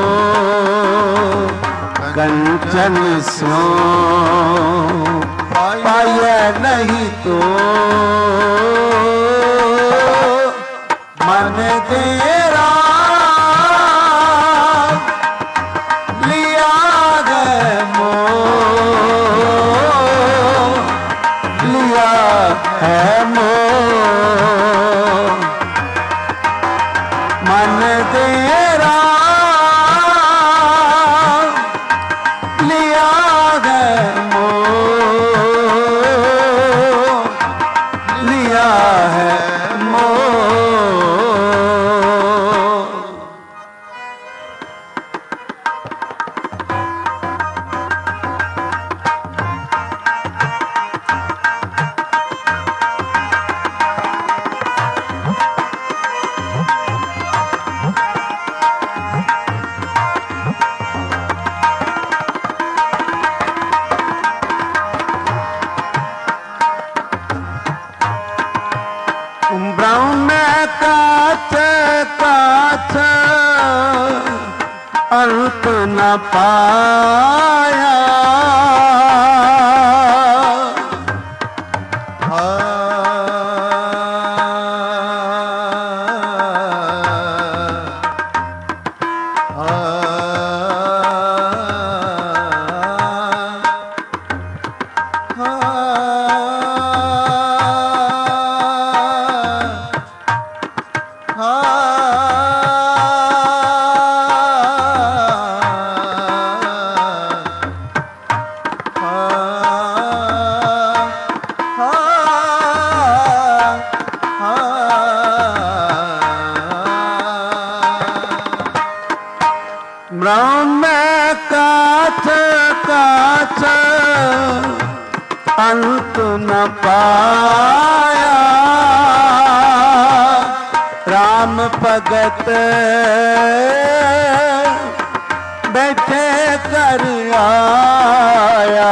कंचन स्यो पाए नहीं तो मन तेरा लिया है मोह लिया है मोह मन तेरा लिया है मोह लिया है ब्रह्म काथ काथ अंत न पाया। ब्रह्म काथ काथ अंत न पाया। राम भगत बैठे कर आया।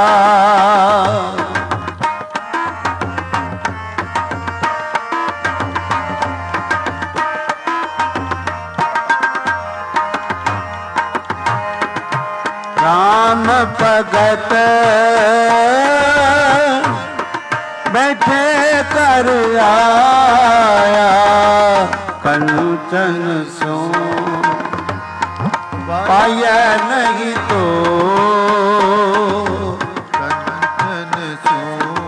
राम भगत बैठे कर आया। कंचन सो पाया नहीं तो
कंचन सो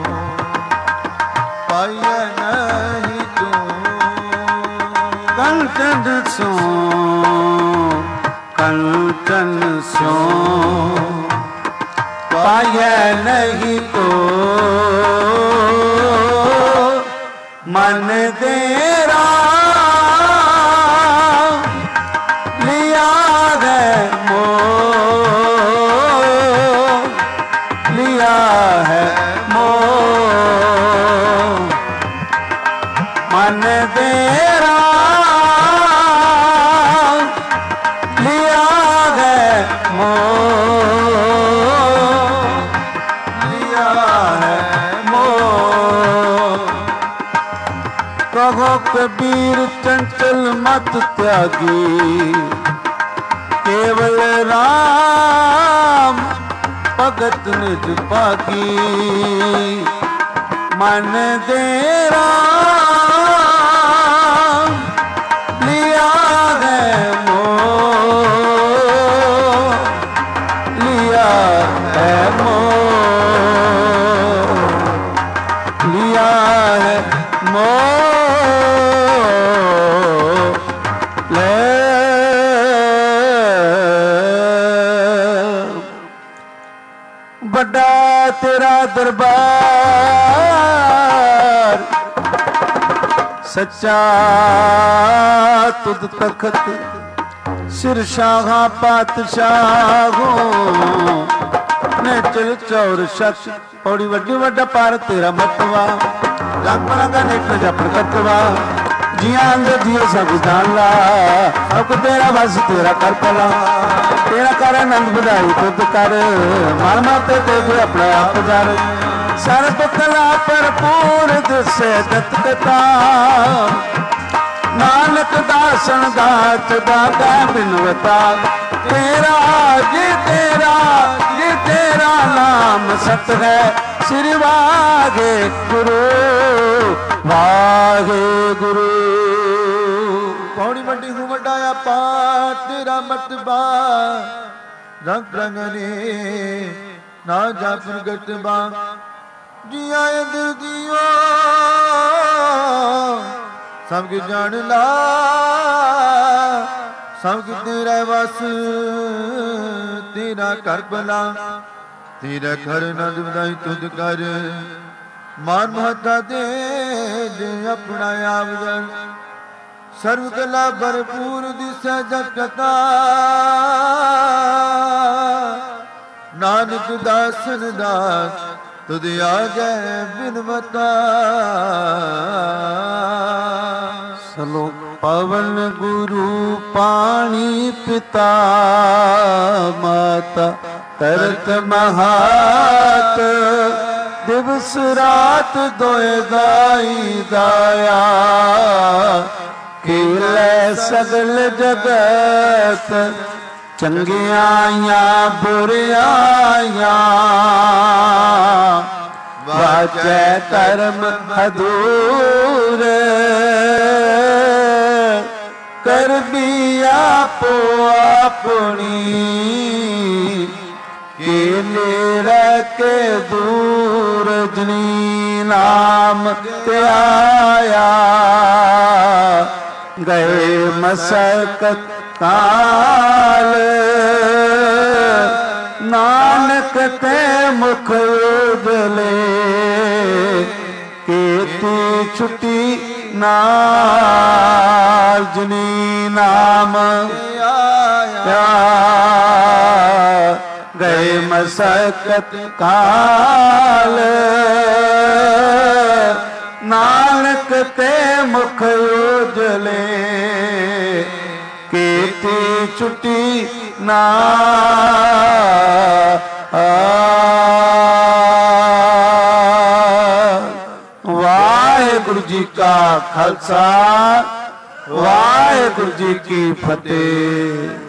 पाया नहीं तो
कंचन सो कंचन सो पाया नहीं तो मन तेरा लिया है मोह लिया है मोह मन तेरा लिया है मोह लिया है मोह। कहो कबीर चंचल मत त्यागी केवल राम ਭਗਤ ਨਿਜ ਭਾਗੀ ਮਨ ਦੇ ਰਾਮ ਲਿਆ ਹੈ ਮੋਹ ਲਿਆ ਹੈ ਮੋਹ ਲਿਆ ਹੈ ਮੋਹ ਲੈ ਵੱਡਾ ਤੇਰਾ ਦਰਬਾਰ ਸੱਚਾ ਤੁਧ ਤਖਤ ਸਿਰ ਸ਼ਾਹਾਂ ਪਾਤਸ਼ਾਹੋਂ ਨੇ ਚਲ ਚੌਰ ਸ਼ਖਸ ਔੜੀ ਵੱਡੀ ਵੱਡਾ ਪਰ ਤੇਰਾ ਮਤਵਾ ਲੱਗ ਪਰਾਂਗਾ ਨੇਕ ਜਪਨ ਕਤਵਾ ਜੀਆਂ ਅੰਦਰ ਜੀਓ ਸਭ ਜਾਣ ਲਾ ਸਭ ਤੇਰਾ ਬਸ ਤੇਰਾ ਕਰ ਪਲਾ ਤੇਰਾ ਕਰ ਆਨੰਦ ਵਧਾਈ ਤੁਧ ਕਰ ਮਨ ਮਾਤੇ ਤੇ ਆਪਣਾ ਆਪ ਜਰ ਸਰਬ ਕਲਾ ਭਰਪੂਰ ਦਿਸੇ ਦਤ ਕਤਾ ਨਾਨਕ ਦਾਸਨ ਦਾਤ ਦਾਤਾ ਬਿਨਵਤਾ ਤੇਰਾ ਜੀ ਤੇਰਾ ਜੀ ਤੇਰਾ ਨਾਮ ਸਤ ਹੈ ਸ੍ਰੀ ਵਾਗੇ ਗੁਰੂ ਵਾਗੇ ਗੁਰੂ।
ਪੌੜੀ ਵੱਡੀ ਹੂੰ ਵੱਡਾ ਆਪਾਂ ਤੇਰਾ ਮਰਤਬਾ ਰੰਗ ਰੰਗਨੇ ਨਾ ਜਾ ਪ੍ਰਗਟਬਾ ਜੀਆ ਅੰਦਰ ਜੀਓ ਸਭ ਕੁ ਜਾਣ ਲਾ ਸਭ ਕੁ ਤੇਰਾ ਵਸ ਤੇਰਾ ਕਰ ਬਲਾ ਤੇਰਾ ਘਰ ਨੰਦ ਵਧਾਈ ਤੁਧ ਕਰ ਮਾਨ ਮਹਤਾ ਦੇ ਜੇ ਆਪਣਾ ਆਵਦਰ ਸਰਵ ਕਲਾ ਭਰਪੂਰ ਦਿਸੈ ਜਗਤਾ ਨਾਨਕ ਦਾਸਨ ਦਾਸ ਤੁਧ ਆਗੈ ਬਿਨਵਤਾ।
ਸਲੋਕ ਪਵਨ ਗੁਰੂ ਪਾਣੀ ਪਿਤਾ ਮਾਤਾ ਤਰਤ ਮਹਾਤ ਦਿਵਸ ਰਾਤ ਦੋਏ ਦਾਈ ਦਾਇਆ ਕੀਲੇ ਸਗਲ ਜਗਤ ਚੰਗਿਆਈਆਂ ਬੁਰਿਆਈਆਂ ਵਾਜੈ ਧਰਮ ਅਧੂਰ ਕਰਬੀ ਆਪੋ ਆਪਣੀ ਕੀਲੇ ਰਹਿ ਕੇ ਦੂਰ ਜਨੀ ਨਾਮ ਤੇ ਆਇਆ ਗਏ ਮਸਕਤ ਕਾਲ ਨਾਨਕ ਤੇ ਮੁਖ ਉਜਲੇ ਕੀਤੀ ਛੁੱਟੀ ਨਾਲ ਜਨੀ ਨਾਮ ਆਇਆ ਗਏ ਮਸਕਤ ਕਾਲ ਨਾਨਕ ਤੇ ਮੁਖ ਉਜਲੇ ਕੀਤੀ ਛੁੱਟੀ ਨਾ ਵਾਹਿਗੁਰੂ ਜੀ ਕਾ ਖਾਲਸਾ ਵਾਹਿਗੁਰੂ ਜੀ ਕੀ ਫਤਿਹ।